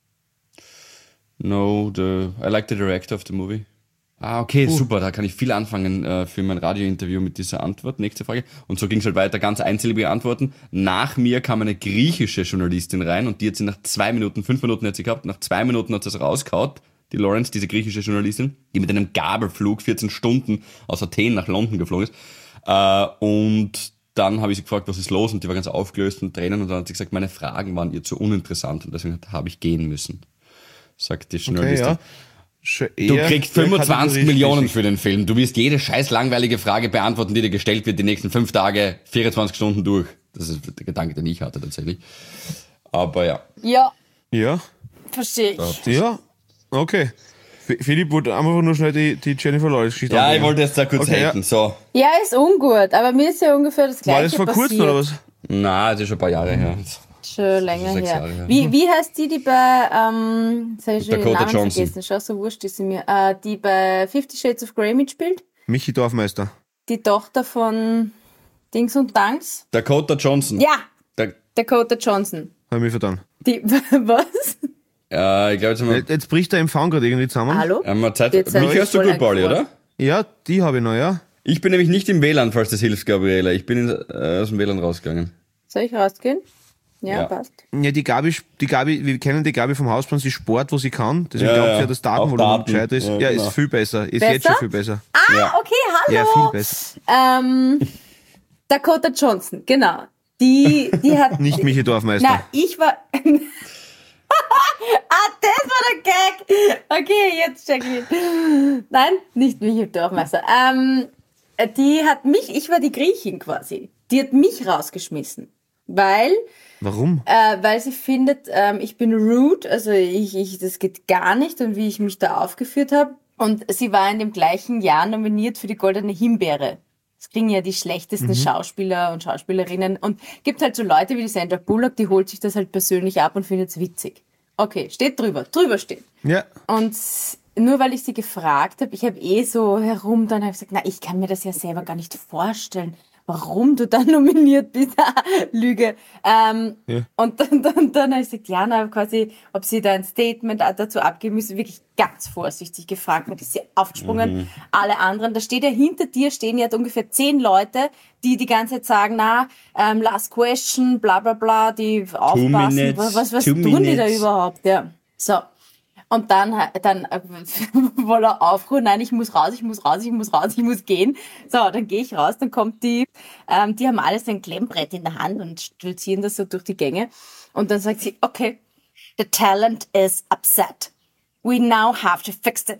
no, the, I like the director of the movie. Ah, okay, super, da kann ich viel anfangen äh, für mein Radiointerview mit dieser Antwort. Nächste Frage. Und so ging es halt weiter, ganz einsilbige Antworten. Nach mir kam eine griechische Journalistin rein und die hat sie nach zwei Minuten, fünf Minuten hat sie gehabt, nach zwei Minuten hat sie es rausgehaut, die Lawrence, diese griechische Journalistin, die mit einem Gabelflug vierzehn Stunden aus Athen nach London geflogen ist. Äh, und dann habe ich sie gefragt, was ist los? Und die war ganz aufgelöst und Tränen und dann hat sie gesagt, meine Fragen waren ihr zu uninteressant und deswegen habe ich gehen müssen. Sagt die Okay, Journalistin. ja. Schon Du eher kriegst der fünfundzwanzig Kategorie Millionen schließlich. für den Film. Du wirst jede scheiß langweilige Frage beantworten, die dir gestellt wird, die nächsten fünf Tage, vierundzwanzig Stunden durch. Das ist der Gedanke, den ich hatte tatsächlich. Aber ja. Ja, Ja, verstehe ich. ja, okay. F Philipp wollte einfach nur schnell die, die Jennifer Lawrence-Geschichte Ja, ich anbringen. wollte jetzt da kurz Okay, haten. So. Ja, ist ungut, aber mir ist ja ungefähr das Gleiche War das vor passiert. kurzem oder was? Na, das ist schon ein paar Jahre her. Schon länger Sechs her. Jahre her. Wie, wie heißt die, die bei, ähm, jetzt hab ich schon den Dakota Namen Johnson. vergessen, schau, so wurscht ist sie mir, äh, die bei Fifty Shades of Grey mitspielt? Michi Dorfmeister. Die Tochter von Dings und Danks? Dakota Johnson. Ja, Da, Dakota Johnson. Hab ich mich vertan. Die, was? äh, ich glaube, jetzt haben wir, Jetzt, jetzt bricht der Empfang gerade irgendwie zusammen. Hallo? haben wir Zeit. Jetzt Mich hab ich hörst du voll gut, Pauli, eingefroren. oder? Ja, die habe ich noch, ja. Ich bin nämlich nicht im W L A N, falls das hilft, Gabriela. Ich bin in, äh, aus dem W L A N rausgegangen. Soll ich rausgehen? Ja, Ja. passt. Ja, die Gabi, die Gabi, wir kennen die Gabi vom Hausplan, sie Sport, wo sie kann. Deswegen Ja, glaubt ja. sie ja, dass Auch Datenvolumen Daten. gescheit ist. Ja, Ja, genau. ist viel besser. Ist Besser? jetzt schon viel besser. Ah, Ja. okay, hallo. Ja, viel besser. Ähm, Dakota Johnson, genau. Die, die hat... Nicht Michi Dorfmeister. Na, ich war... ah, das war der Gag. Okay, jetzt check ich. Nein, nicht Michi Dorfmeister. Ähm, die hat mich, ich war die Griechin quasi. Die hat mich rausgeschmissen. Weil, Warum? äh, weil sie findet, ähm, ich bin rude, also ich, ich, das geht gar nicht und wie ich mich da aufgeführt habe. Und sie war in dem gleichen Jahr nominiert für die Goldene Himbeere. Das kriegen ja die schlechtesten Mhm. Schauspieler und Schauspielerinnen. Und gibt halt so Leute wie die Sandra Bullock, die holt sich das halt persönlich ab und findet es witzig. Okay, steht drüber, drüber steht. Ja. Und nur weil ich sie gefragt habe, ich habe eh so herum, dann habe ich gesagt, na, ich kann mir das ja selber gar nicht vorstellen, warum du da nominiert bist. Lüge. Ähm, Ja. Und dann, dann, dann habe ich gesagt, ja, na, quasi, ob sie da ein Statement dazu abgeben müssen, wirklich ganz vorsichtig gefragt. Und ist sie aufgesprungen. Mhm. Alle anderen, da steht ja hinter dir, stehen ja ungefähr zehn Leute, die die ganze Zeit sagen, na, ähm, last question, bla, bla, bla, die aufpassen. minutes, was was, was two tun die da minutes. überhaupt? Ja. So. Und dann, dann äh, voller Aufruhr, nein, ich muss raus, ich muss raus, ich muss raus, ich muss gehen. So, dann gehe ich raus, dann kommt die, ähm, die haben alles ein Klemmbrett in der Hand und stolzieren das so durch die Gänge. Und dann sagt sie, okay, the talent is upset. We now have to fix this.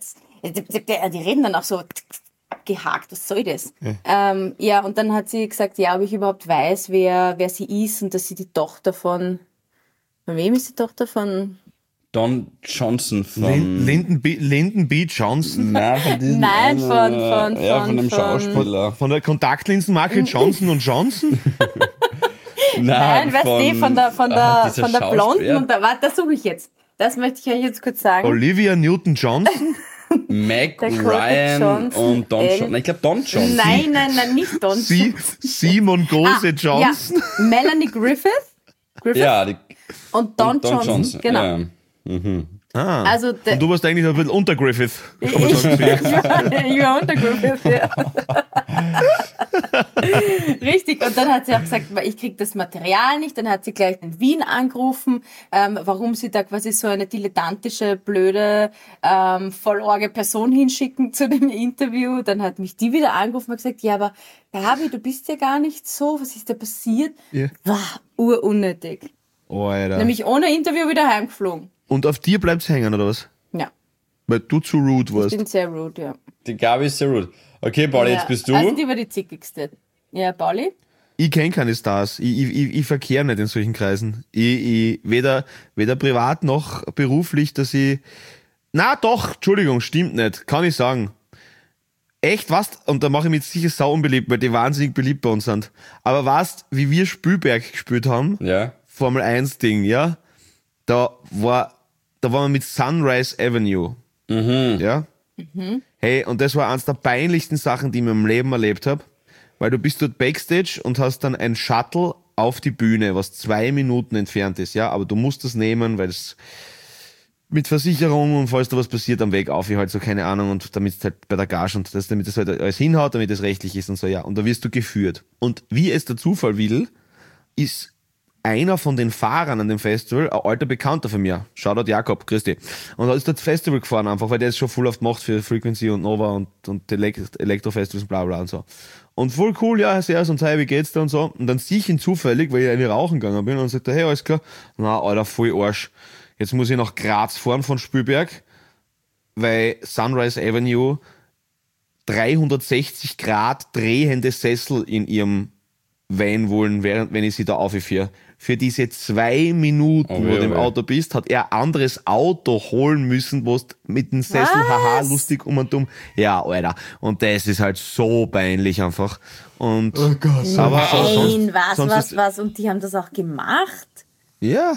Die, die, die reden dann auch so gehakt, was soll das? Ja. Ähm, ja, und dann hat sie gesagt, ja, ob ich überhaupt weiß, wer, wer sie ist und dass sie die Tochter von, von wem ist die Tochter von? Don Johnson von... Lin- Lyndon B. Lyndon B. Johnson? Nein, von diesem Nein, von, von, ja, von, von dem Schauspieler. Von der Kontaktlinsenmarke Johnson und Johnson? Nein, Nein, weißt du, von der, von der, ah, dieser von der Blonden Schauspieler. und der, warte, das suche ich jetzt. Das möchte ich euch jetzt kurz sagen. Olivia Newton-Johnson? Meg Dakota Ryan Johnson, und Don El- Johnson. Nein, ich glaube Don Johnson. Nein, nein, nein, nicht Don Sie, Johnson. Simon Gose Johnson? Ja, Melanie Griffith, Griffith Ja, die, und Don, und Don Johnson. Johnson. Genau. Ja. Mhm. Ah. Also der, Und du warst eigentlich ein bisschen unter Griffith. ich, ich, war, ich war unter Griffith, ja. Richtig, und dann hat sie auch gesagt, ich krieg das Material nicht, dann hat sie gleich in Wien angerufen, ähm, warum sie da quasi so eine dilettantische, blöde, ähm, vollorge Person hinschicken zu dem Interview. Dann hat mich die wieder angerufen und gesagt, ja, aber Gabi, du bist ja gar nicht so, was ist da passiert? Ja. War urunnötig. Oh, Alter. Nämlich ohne Interview wieder heimgeflogen. Und auf dir bleibt's hängen, oder was? Ja, Weil du zu rude ich warst. bin sehr rude, ja. Die Gabi ist sehr rude. Okay, Pauli, ja. jetzt bist du. Also die war die zickigste. Ja, Pauli? Ich kenne keine Stars. Ich, ich, ich, ich verkehre nicht in solchen Kreisen. Ich, ich, weder, weder privat noch beruflich, dass ich... Na doch, Entschuldigung, stimmt nicht. Kann ich sagen. Echt, was? Und da mache ich mich sicher sau unbeliebt, weil die wahnsinnig beliebt bei uns sind. Aber weißt, wie wir Spielberg gespielt haben? Ja. Formel eins Ding, ja? Da war, da waren wir mit Sunrise Avenue. Mhm. Ja? Hey, und das war eines der peinlichsten Sachen, die ich in meinem Leben erlebt habe. Weil du bist dort Backstage und hast dann ein Shuttle auf die Bühne, was zwei Minuten entfernt ist, ja? Aber du musst das nehmen, weil es mit Versicherung und falls da was passiert am Weg auf, ich halt so, keine Ahnung, und damit es halt bei der Gage und das, damit das halt alles hinhaut, damit es rechtlich ist und so, ja. Und da wirst du geführt. Und wie es der Zufall will, ist einer von den Fahrern an dem Festival, ein alter Bekannter von mir, Shoutout Jakob, grüß dich. Und er ist dort Festival gefahren einfach, weil der ist schon voll oft gemacht für Frequency und Nova und, und Elekt- Elektrofestivals und bla bla und so. Und voll cool, ja, sehr, und hey, wie geht's da und so. Und dann sehe ich ihn zufällig, weil ich eine rauchen gegangen bin und sagt er, hey, alles klar. Na, Alter, voll Arsch. Jetzt muss ich nach Graz fahren von Spielberg, weil Sunrise Avenue dreihundertsechzig Grad drehende Sessel in ihrem Van wollen, während, wenn ich sie da aufführe. Für diese zwei Minuten, Oh, wo weh, du im oh, weh. Auto bist, hat er ein anderes Auto holen müssen, wo du mit dem Sessel, Was? haha, lustig um und um. Ja, Alter. Und das ist halt so peinlich einfach. Und, oh Gott. Aber, aber sonst, Nein, was, sonst was, ist, was? Und die haben das auch gemacht? Ja.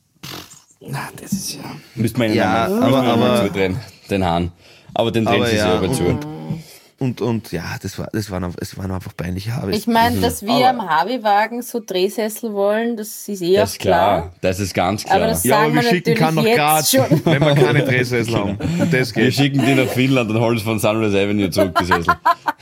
Na, das ist ja... Müssen wir ihnen Ja, einmal, aber- müssen wir einmal aber- zudrehen, den Hahn. Aber den drehen Aber sie ja, selber und- zu. Und, und ja, das war, das waren, einfach- es waren einfach peinliche Harveys. Ich meine, dass wir Aber- am Harvey-Wagen so Drehsessel wollen, das ist eh Das auch ist klar. klar. Das ist ganz klar. Aber das Ja, aber sagen wir schicken kann nach natürlich Graz, jetzt schon. wenn wir keine Drehsessel haben. Und das wir geht. schicken die nach Finnland und holen es von Sunrise Avenue zurück, die Sessel.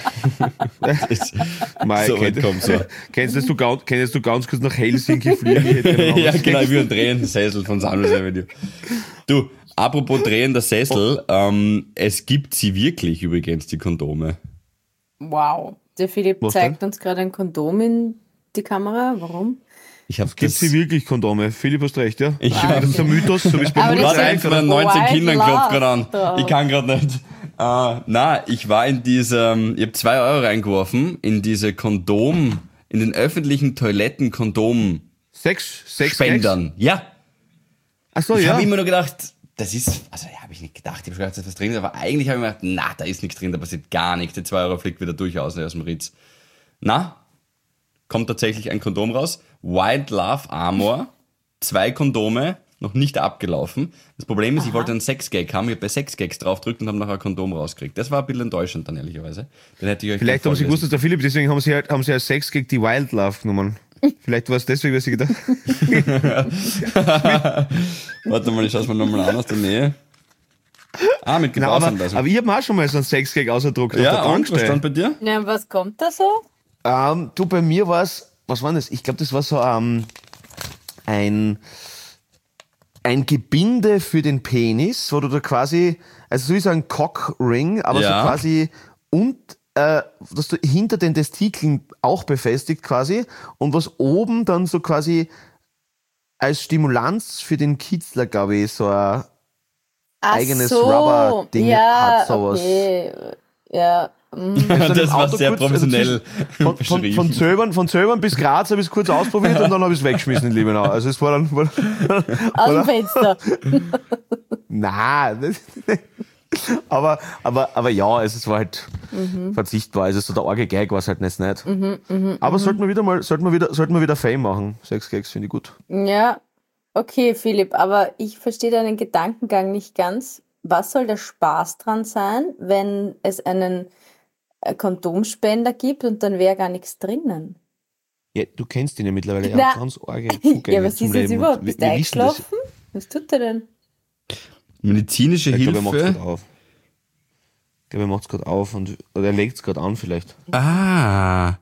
Das ist- Mei, so weit kenn- kommt's so. Kennst du, ganz- kennst du ganz kurz nach Helsinki fliegen? Ich hätte einen Ja, anderen- genau, wie ein drehender Sessel von Sunrise Avenue. Du, apropos drehender Sessel, ähm, es gibt sie wirklich übrigens, die Kondome. Wow. Der Philipp Was zeigt uns gerade ein Kondom in die Kamera. Warum? Ich habe Gibt sie wirklich Kondome? Philipp, hast recht, ja? Ich Das ist ein Mythos, so wie es bei Aber Mutter das Warte, ist eins sein von den kann. neunzehn Wild Kindern klopft gerade an. Love. Ich kann gerade nicht. Äh, na, ich war in diesem, ich habe zwei Euro reingeworfen in diese Kondom, in den öffentlichen Toiletten Kondom Sechs, sechs Spendern. Ja. Achso, Ich ja. habe immer nur gedacht, das ist, also ja, habe ich nicht gedacht, ich habe gedacht, da ist was drin, aber eigentlich habe ich mir gedacht, na, da ist nichts drin, da passiert gar nichts. Die zwei Euro fliegt wieder durchaus aus dem Ritz. Na, kommt tatsächlich ein Kondom raus. Wild Love Armor, zwei Kondome, noch nicht abgelaufen. Das Problem ist, ich wollte einen Sex-Gag haben, ich habe bei Sex-Gags draufgedrückt und habe nachher ein Kondom rausgekriegt. Das war ein bisschen enttäuschend dann, ehrlicherweise. Den hätte ich euch Vielleicht haben sie gewusst, vorlesen. dass der Philipp, deswegen haben sie halt, haben sie als Sex gegen die Wildlove genommen. Vielleicht war es deswegen, was ich gedacht Warte mal, ich schaue es mir nochmal an aus der Nähe. Ah, mit Genau, aber, Gebrauchsanweisung. aber ich habe mir auch schon mal so einen Sex-Gag ausgedruckt. auf Ja, der und, was Tankstelle. stand bei dir? Ja, was kommt da so? Ähm, du, bei mir war es, was war das? Ich glaube, das war so ähm, ein, ein Gebinde für den Penis, wo du da quasi, also so wie so ein Cockring, aber Ja. so quasi und äh, dass du hinter den Testikeln auch befestigt quasi und was oben dann so quasi als Stimulanz für den Kitzler, glaube ich, so ein Ach eigenes so. Rubber-Ding ja, hat, sowas. Okay. Ja. mm. Also Das im war Auto sehr kurz- also professionell Von, von, beschrieben. von, Zöbern, von Zöbern bis Graz habe ich es kurz ausprobiert und dann habe ich es weggeschmissen in Liebenau. Also es war dann... War, Aus dem Fenster. Nein, das, aber, aber, aber ja, also es war halt Mhm. verzichtbar. Also so der arge Gag war es halt nicht. nicht. aber sollten wir wieder mal, sollten wir wieder, sollten wir wieder Fame machen. Sechs Gags finde ich gut. Ja, okay, Philipp, aber ich verstehe deinen Gedankengang nicht ganz. Was soll der Spaß dran sein, wenn es einen äh, Kondomspender gibt und dann wäre gar nichts drinnen? Ja, du kennst ihn ja mittlerweile. Er Na. hat ganz arge Ja, Zugänge was zum ist jetzt Leben. überhaupt? Und Bist wir, du wir wissen das. eingeschlafen? Was tut er denn? Medizinische Ich glaube, er macht es Hilfe. gerade auf. Ich glaube, er macht es gerade auf und oder er legt es gerade an vielleicht. Ah.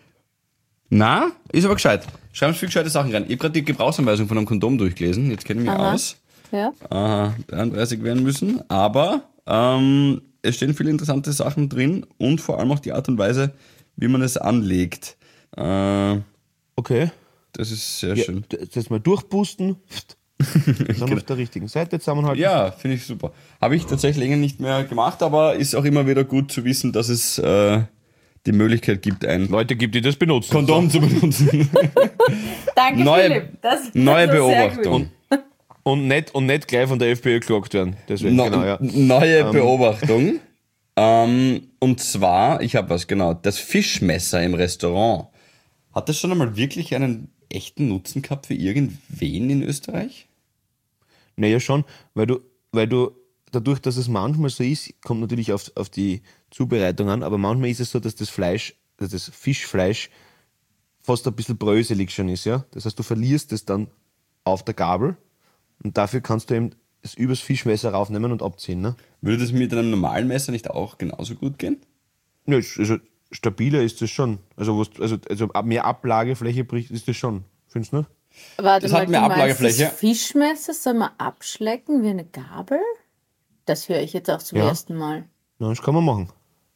Na, ist aber gescheit. Schreiben Sie viel gescheite Sachen rein. Ich habe gerade die Gebrauchsanweisung von einem Kondom durchgelesen. Jetzt kenne ich mich Aha. aus. Ja. Aha, dreiunddreißig werden müssen. Aber ähm, es stehen viele interessante Sachen drin und vor allem auch die Art und Weise, wie man es anlegt. Äh, Okay. das ist sehr Ja, schön. das jetzt mal durchpusten. Dann auf der richtigen Seite zusammenhalten. Ja, finde ich super. Habe ich tatsächlich länger nicht mehr gemacht, aber ist auch immer wieder gut zu wissen, dass es äh, die Möglichkeit gibt, ein Leute gibt, die das benutzen. Kondom zu benutzen. Danke, Neue- Philipp. Das, das Neue war sehr Beobachtung. gut. Und nicht, und nicht gleich von der FPÖ geklagt werden. Deswegen, No, genau, ja. Neue Beobachtung. Ähm, und zwar, ich habe was, genau, das Fischmesser im Restaurant. Hat das schon einmal wirklich einen echten Nutzen gehabt für irgendwen in Österreich? Naja, schon, weil du, weil du, dadurch, dass es manchmal so ist, kommt natürlich auf, auf die Zubereitung an, aber manchmal ist es so, dass das Fleisch, dass das Fischfleisch fast ein bisschen bröselig schon ist, ja. Das heißt, du verlierst es dann auf der Gabel und dafür kannst du eben es übers Fischmesser raufnehmen und abziehen, ne? Würde das mit einem normalen Messer nicht auch genauso gut gehen? Ja, also stabiler ist das schon. Also, was, also, also mehr Ablagefläche bricht, ist das schon. Findest du nicht? Warte Das mal, hat mehr du meinst, Ablagefläche. das Fischmesser soll man abschlecken wie eine Gabel? Das höre ich jetzt auch zum Ja. ersten Mal. Na, das kann man machen.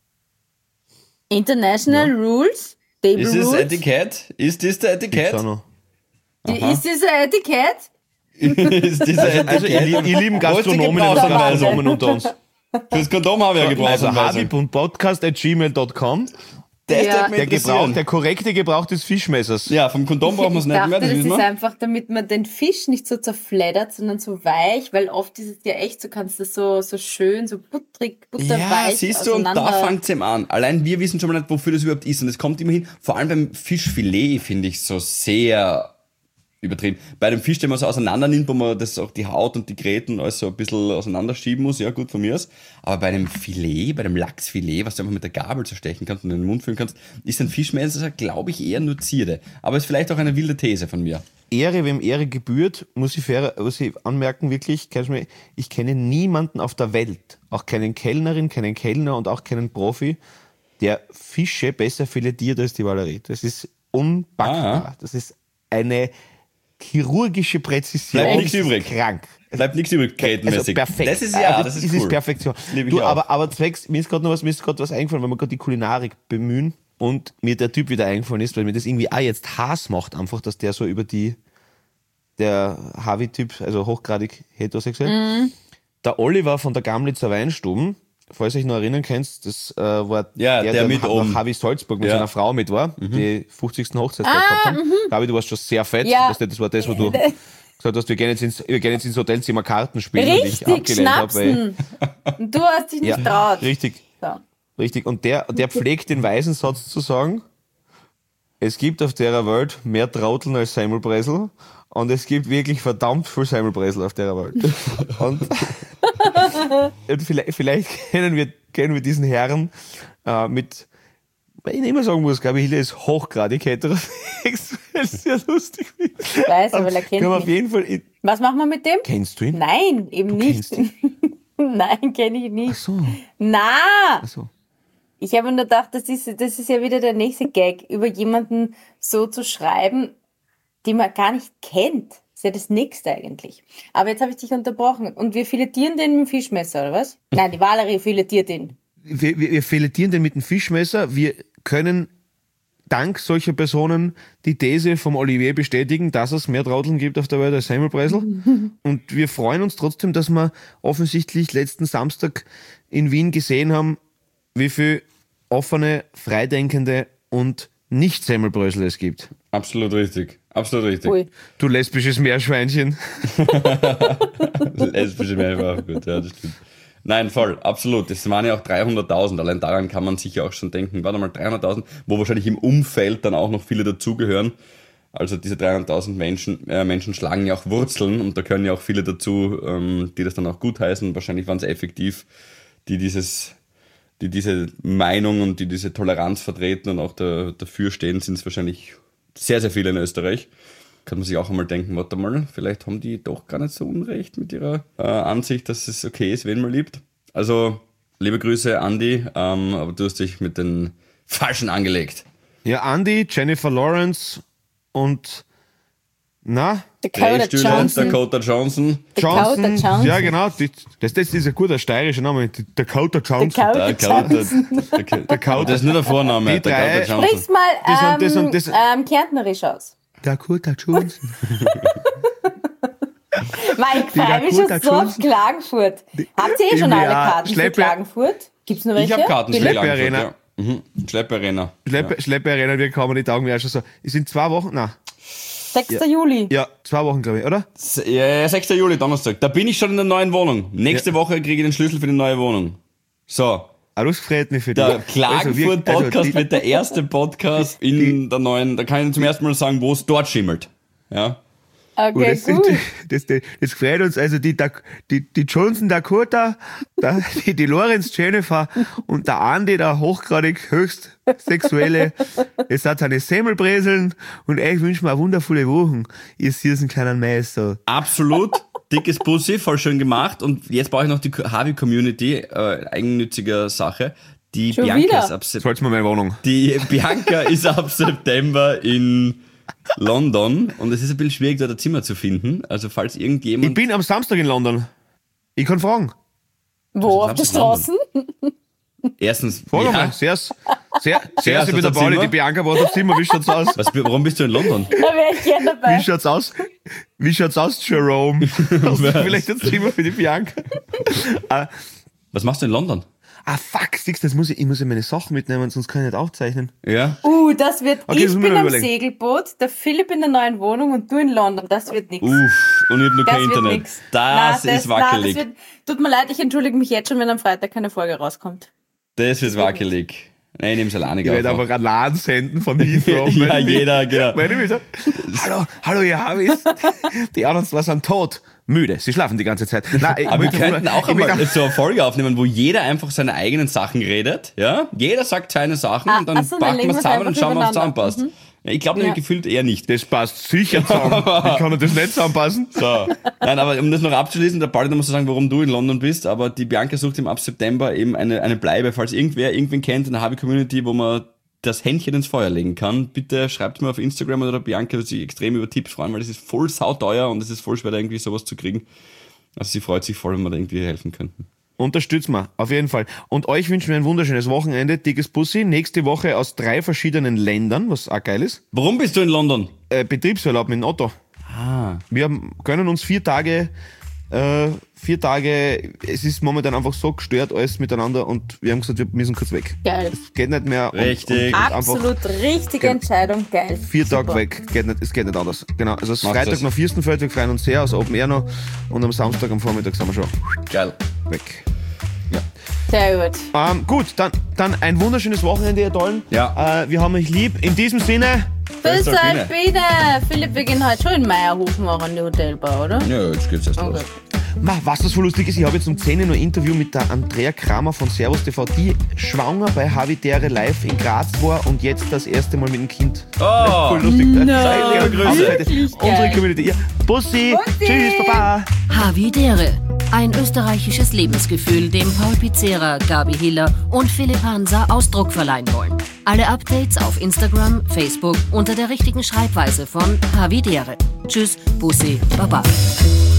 International Rules? Table Ist es Rules? Etikett? Ist das der Gibt's Etikett? auch noch. Die, ist das ein Etikett? Ist dieser Also, ihr, Etikett? ihr lieben Wo ist die Gastronomen und Gebrauchsanweisung? Gastronomen unter uns. Fürs Kondom habe ich ja Also Gebrauchsanweisung. habib.podcast at gmail dot com. Das Ja. darf mich Der, Gebrauch, interessieren. der korrekte Gebrauch des Fischmessers. Ja, vom Kondom brauchen wir es Ich nicht dachte, mehr, das das wissen ist wir. einfach, damit man den Fisch nicht so zerfleddert, sondern so weich, weil oft ist es ja echt, so kannst du das so, so schön, so butterig, butterweich Ja, siehst du, und da auseinander- fängt es eben an. Allein wir wissen schon mal nicht, wofür das überhaupt ist. Und es kommt immerhin, vor allem beim Fischfilet finde ich so sehr übertrieben. Bei dem Fisch, den man so auseinander nimmt, wo man das auch die Haut und die Gräten und alles so ein bisschen auseinanderschieben muss, ja gut von mir aus. Aber bei dem Filet, bei dem Lachsfilet, was du einfach mit der Gabel zerstechen kannst und in den Mund füllen kannst, ist ein Fischmesser, glaube ich, eher nur Zierde. Aber ist vielleicht auch eine wilde These von mir. Ehre, wem Ehre gebührt, muss ich, fair, muss ich anmerken, wirklich, kannst du mir- ich kenne niemanden auf der Welt, auch keinen Kellnerin, keinen Kellner und auch keinen Profi, der Fische besser filetiert als die Valerie. Das ist unpackbar. Ah. Das ist eine chirurgische Präzision. Bleibt nichts Das ist übrig. Krank. Bleibt nichts übrig, Also Grätenmäßig. perfekt. Das ist ja, Also das ist es cool. ist Perfektion. Liebe ich Du, auch. aber, aber zwecks, mir ist gerade noch was, mir ist gerade was eingefallen, weil wir gerade die Kulinarik bemühen und mir der Typ wieder eingefallen ist, weil mir das irgendwie auch jetzt Hass macht, einfach, dass der so über die, der Harvey-Typ, also hochgradig heterosexuell, der Oliver von der Gamlitzer Weinstuben, falls ihr euch noch erinnern könnt, das äh, war Ja, der mit nach oben. Harvey Salzburg mit Ja. seiner Frau mit war, die fünfzigsten Hochzeitstag gehabt haben. Gabi, du warst schon sehr fett. Ja. Das, das war das, wo du gesagt hast, wir gehen jetzt ins, wir gehen jetzt ins Hotelzimmer Karten spielen, und ich Richtig, abgelehnt habe. weil- schnapsen. Und du hast dich nicht traut. Richtig, So. richtig. Und der, der pflegt den weisen Satz zu sagen, es gibt auf der Welt mehr Trauteln als Semmelbresel und es gibt wirklich verdammt viel Semmelbresel auf der Welt. Und, und vielleicht, vielleicht kennen wir, kennen wir diesen Herrn äh, mit, weil ich nicht immer sagen muss, Gabi Hille ist hochgradig heterosexuell, sehr lustig. Ich weiß, aber er kennt Kann man auf mich. jeden Fall, in- Was machen wir mit dem? kennst du ihn? Nein, eben nicht. kennst Nein, kenne ich nicht. Ach so, Na! ach so. Ich habe nur gedacht, das ist, das ist ja wieder der nächste Gag, über jemanden so zu schreiben, den man gar nicht kennt. Das ist ja das Nächste eigentlich. Aber jetzt habe ich dich unterbrochen. Und wir filetieren den mit dem Fischmesser, oder was? Nein, die Valerie filetiert ihn. Wir, wir, wir filetieren den mit dem Fischmesser. Wir können dank solcher Personen die These vom Olivier bestätigen, dass es mehr Trauteln gibt auf der Welt als Semmelbreisel. Und wir freuen uns trotzdem, dass wir offensichtlich letzten Samstag in Wien gesehen haben, wie viel offene, freidenkende und nicht Semmelbrösel es gibt. Absolut richtig. Absolut richtig. Ui. Du lesbisches Meerschweinchen. Lesbische Meerschweinchen war auch gut, ja, das stimmt. Nein, voll, absolut. Das waren ja auch dreihunderttausend. Allein daran kann man sich ja auch schon denken. Warte mal, dreihunderttausend, wo wahrscheinlich im Umfeld dann auch noch viele dazugehören. Also diese dreihunderttausend Menschen, äh, Menschen schlagen ja auch Wurzeln und da können ja auch viele dazu, ähm, die das dann auch gutheißen. Wahrscheinlich waren es effektiv, die dieses, die diese Meinung und die diese Toleranz vertreten und auch da, dafür stehen, sind es wahrscheinlich sehr, sehr viele in Österreich. Kann man sich auch einmal denken, warte mal, vielleicht haben die doch gar nicht so unrecht mit ihrer äh, Ansicht, dass es okay ist, wen man liebt. Also, liebe Grüße, Andi, ähm, aber du hast dich mit den Falschen angelegt. Ja, Andy, Jennifer Lawrence und na? Dakota Ray Stewart, Johnson. Dakota Johnson. Dakota Johnson. Ja, genau. Die, das, das ist ein guter steirischer Name. Die Dakota Johnson. Dakota Dakota, Johnson. Dakota, Dakota. Das ist nur der Vorname, Die drei- Dakota Johnson. Sprich's mal Das ähm, und das und das- ähm, kärntnerisch aus. Dakota Johnson. Weil ich freue mich schon Dakota so auf Johnson. Klagenfurt. Habt ihr eh schon Ja, alle Karten für Schleppe- Klagenfurt? Gibt's noch welche? Ich habe Karten für Philipp? Schleppe- Klagenfurt, Arena. ja. Mhm. Schleppe-Arena. Schleppe, Schlepperrennen, wir kommen die Taugen, wie auch schon so. Es sind zwei Wochen, nein. sechster Juli. Ja, zwei Wochen, glaube ich, oder? S- Ja, sechster Juli, Donnerstag. Da bin ich schon in der neuen Wohnung. Nächste Ja. Woche kriege ich den Schlüssel für die neue Wohnung. So. Ah, das freut mich für Der dich. Klagenfurt-Podcast also, die- wird der erste Podcast in der neuen, da kann ich zum ersten Mal sagen, wo es dort schimmelt. Ja. Oh, Okay, das, sind, gut. das, das, das freut uns, also die, Dak- die, die Johnson Dakota, der, die, die Lorenz Jennifer und der Andi, der hochgradig höchst sexuelle, es hat seine Semmelbreseln und ich wünsche mir eine wundervolle Woche, ihr süßen kleinen Meister. Absolut. Dickes Pussy, voll schön gemacht. Und jetzt brauche ich noch die Harvey-Community, äh, eigennütziger Sache. Die Schon Bianca wieder? ist ab Sep- Sollst mal meine Wohnung. Die Bianca ist ab September in London und es ist ein bisschen schwierig, dort ein Zimmer zu finden. Also falls Ich irgendjemand... bin am Samstag in London. Ich kann fragen. Wo? Das Auf der ist London. Straße? Erstens, Frag ja. ja, mal. Sehr, sehr, sehr, Sehr, sehr, hast der du Pauli. Zimmer? Die Bianca braucht das Zimmer. Wie schaut's aus? was, warum bist du in London? Da wäre ich gerne dabei. Wie schaut's aus? Wie schaut's aus, Jerome? Hast du vielleicht das Zimmer für die Bianca? ah, Was machst du in London? ah, fuck, siehst du, das muss ich, ich muss ja meine Sachen mitnehmen, sonst kann ich nicht aufzeichnen. Ja? Uh, das wird, Okay, ich das müssen bin wir am überlegen. Segelboot, der Philipp in der neuen Wohnung und du in London. Das wird nix. Uff, und ich hab noch das kein wird Internet. nix. Das Na, ist wackelig. Na, das wird, tut mir leid, ich entschuldige mich jetzt schon, wenn am Freitag keine Folge rauskommt. Das ist wackelig. Nein, ich nehm's alleine Ich werde auf. einfach einen Laden senden von Heathrow. Ja, Meine Mich- jeder, genau. Meine mich so, hallo, hallo, ihr Habis. Die anderen zwei sind tot. Müde, sie schlafen die ganze Zeit. Nein, ich Aber wir möchte- könnten auch ich möchte- einmal so eine Folge aufnehmen, wo jeder einfach seine eigenen Sachen redet. Ja? Jeder sagt seine Sachen Ah, und dann ach so, dann packen legen wir es wir's zusammen und einfach schauen, was übereinander. zusammenpasst. Mhm. Ja, ich glaube nämlich Ja. gefühlt eher nicht. Das passt sicher zusammen. Ich kann das nicht zusammenpassen. So. Nein, aber um das noch abzuschließen, der Pauli, da musst du sagen, warum du in London bist, aber die Bianca sucht ihm ab September eben eine, eine Bleibe. Falls irgendwer irgendwen kennt in der Harvey-Community, wo man das Händchen ins Feuer legen kann, bitte schreibt mir auf Instagram oder Bianca, wird sich extrem über Tipps freuen, weil das ist voll sauteuer und es ist voll schwer, da irgendwie sowas zu kriegen. Also sie freut sich voll, wenn wir da irgendwie helfen könnten. Unterstützt mal, auf jeden Fall. Und euch wünschen wir ein wunderschönes Wochenende. Dickes Bussi. Nächste Woche aus drei verschiedenen Ländern, was auch geil ist. Warum bist du in London? Äh, Betriebsurlaub mit dem Otto. Ah. Wir haben, können uns vier Tage, äh, vier Tage, es ist momentan einfach so gestört alles miteinander und wir haben gesagt, wir müssen kurz weg. Geil. Es geht nicht mehr. und- Richtig. Und, und Absolut richtige Ge- Entscheidung. Geil. Vier Super. Tage weg, geht nicht, es geht nicht anders. Genau, also es ist Macht Freitag das. noch Fürstenfeld, wir freuen uns sehr, also Open Air noch und am Samstag, am Vormittag sind wir schon Geil. weg. Sehr gut. Ähm, gut, dann, dann ein wunderschönes Wochenende, ihr Tollen. Ja. Äh, wir haben euch lieb. In diesem Sinne, Bis Bis Alpine. Alpine. Philipp, wir gehen heute schon in Meierhofen auch an die Hotelbar, oder? Ja, jetzt geht's erst Okay. los. ma, was das so lustig ist, ich habe jetzt um zehn Uhr noch ein Interview mit der Andrea Kramer von Servus T V, die schwanger bei Habitäre live in Graz war und jetzt das erste Mal mit dem Kind. Oh, Voll lustig. No. Liebe Grüße. Wirklich Unsere geil. Community. Ja. Bussi. Bussi. Tschüss, Baba. Havidere. Ein österreichisches Lebensgefühl, dem Paul Pizzera, Gabi Hiller und Philipp Hansa Ausdruck verleihen wollen. Alle Updates auf Instagram, Facebook unter der richtigen Schreibweise von Havidere. Tschüss, Bussi, Baba.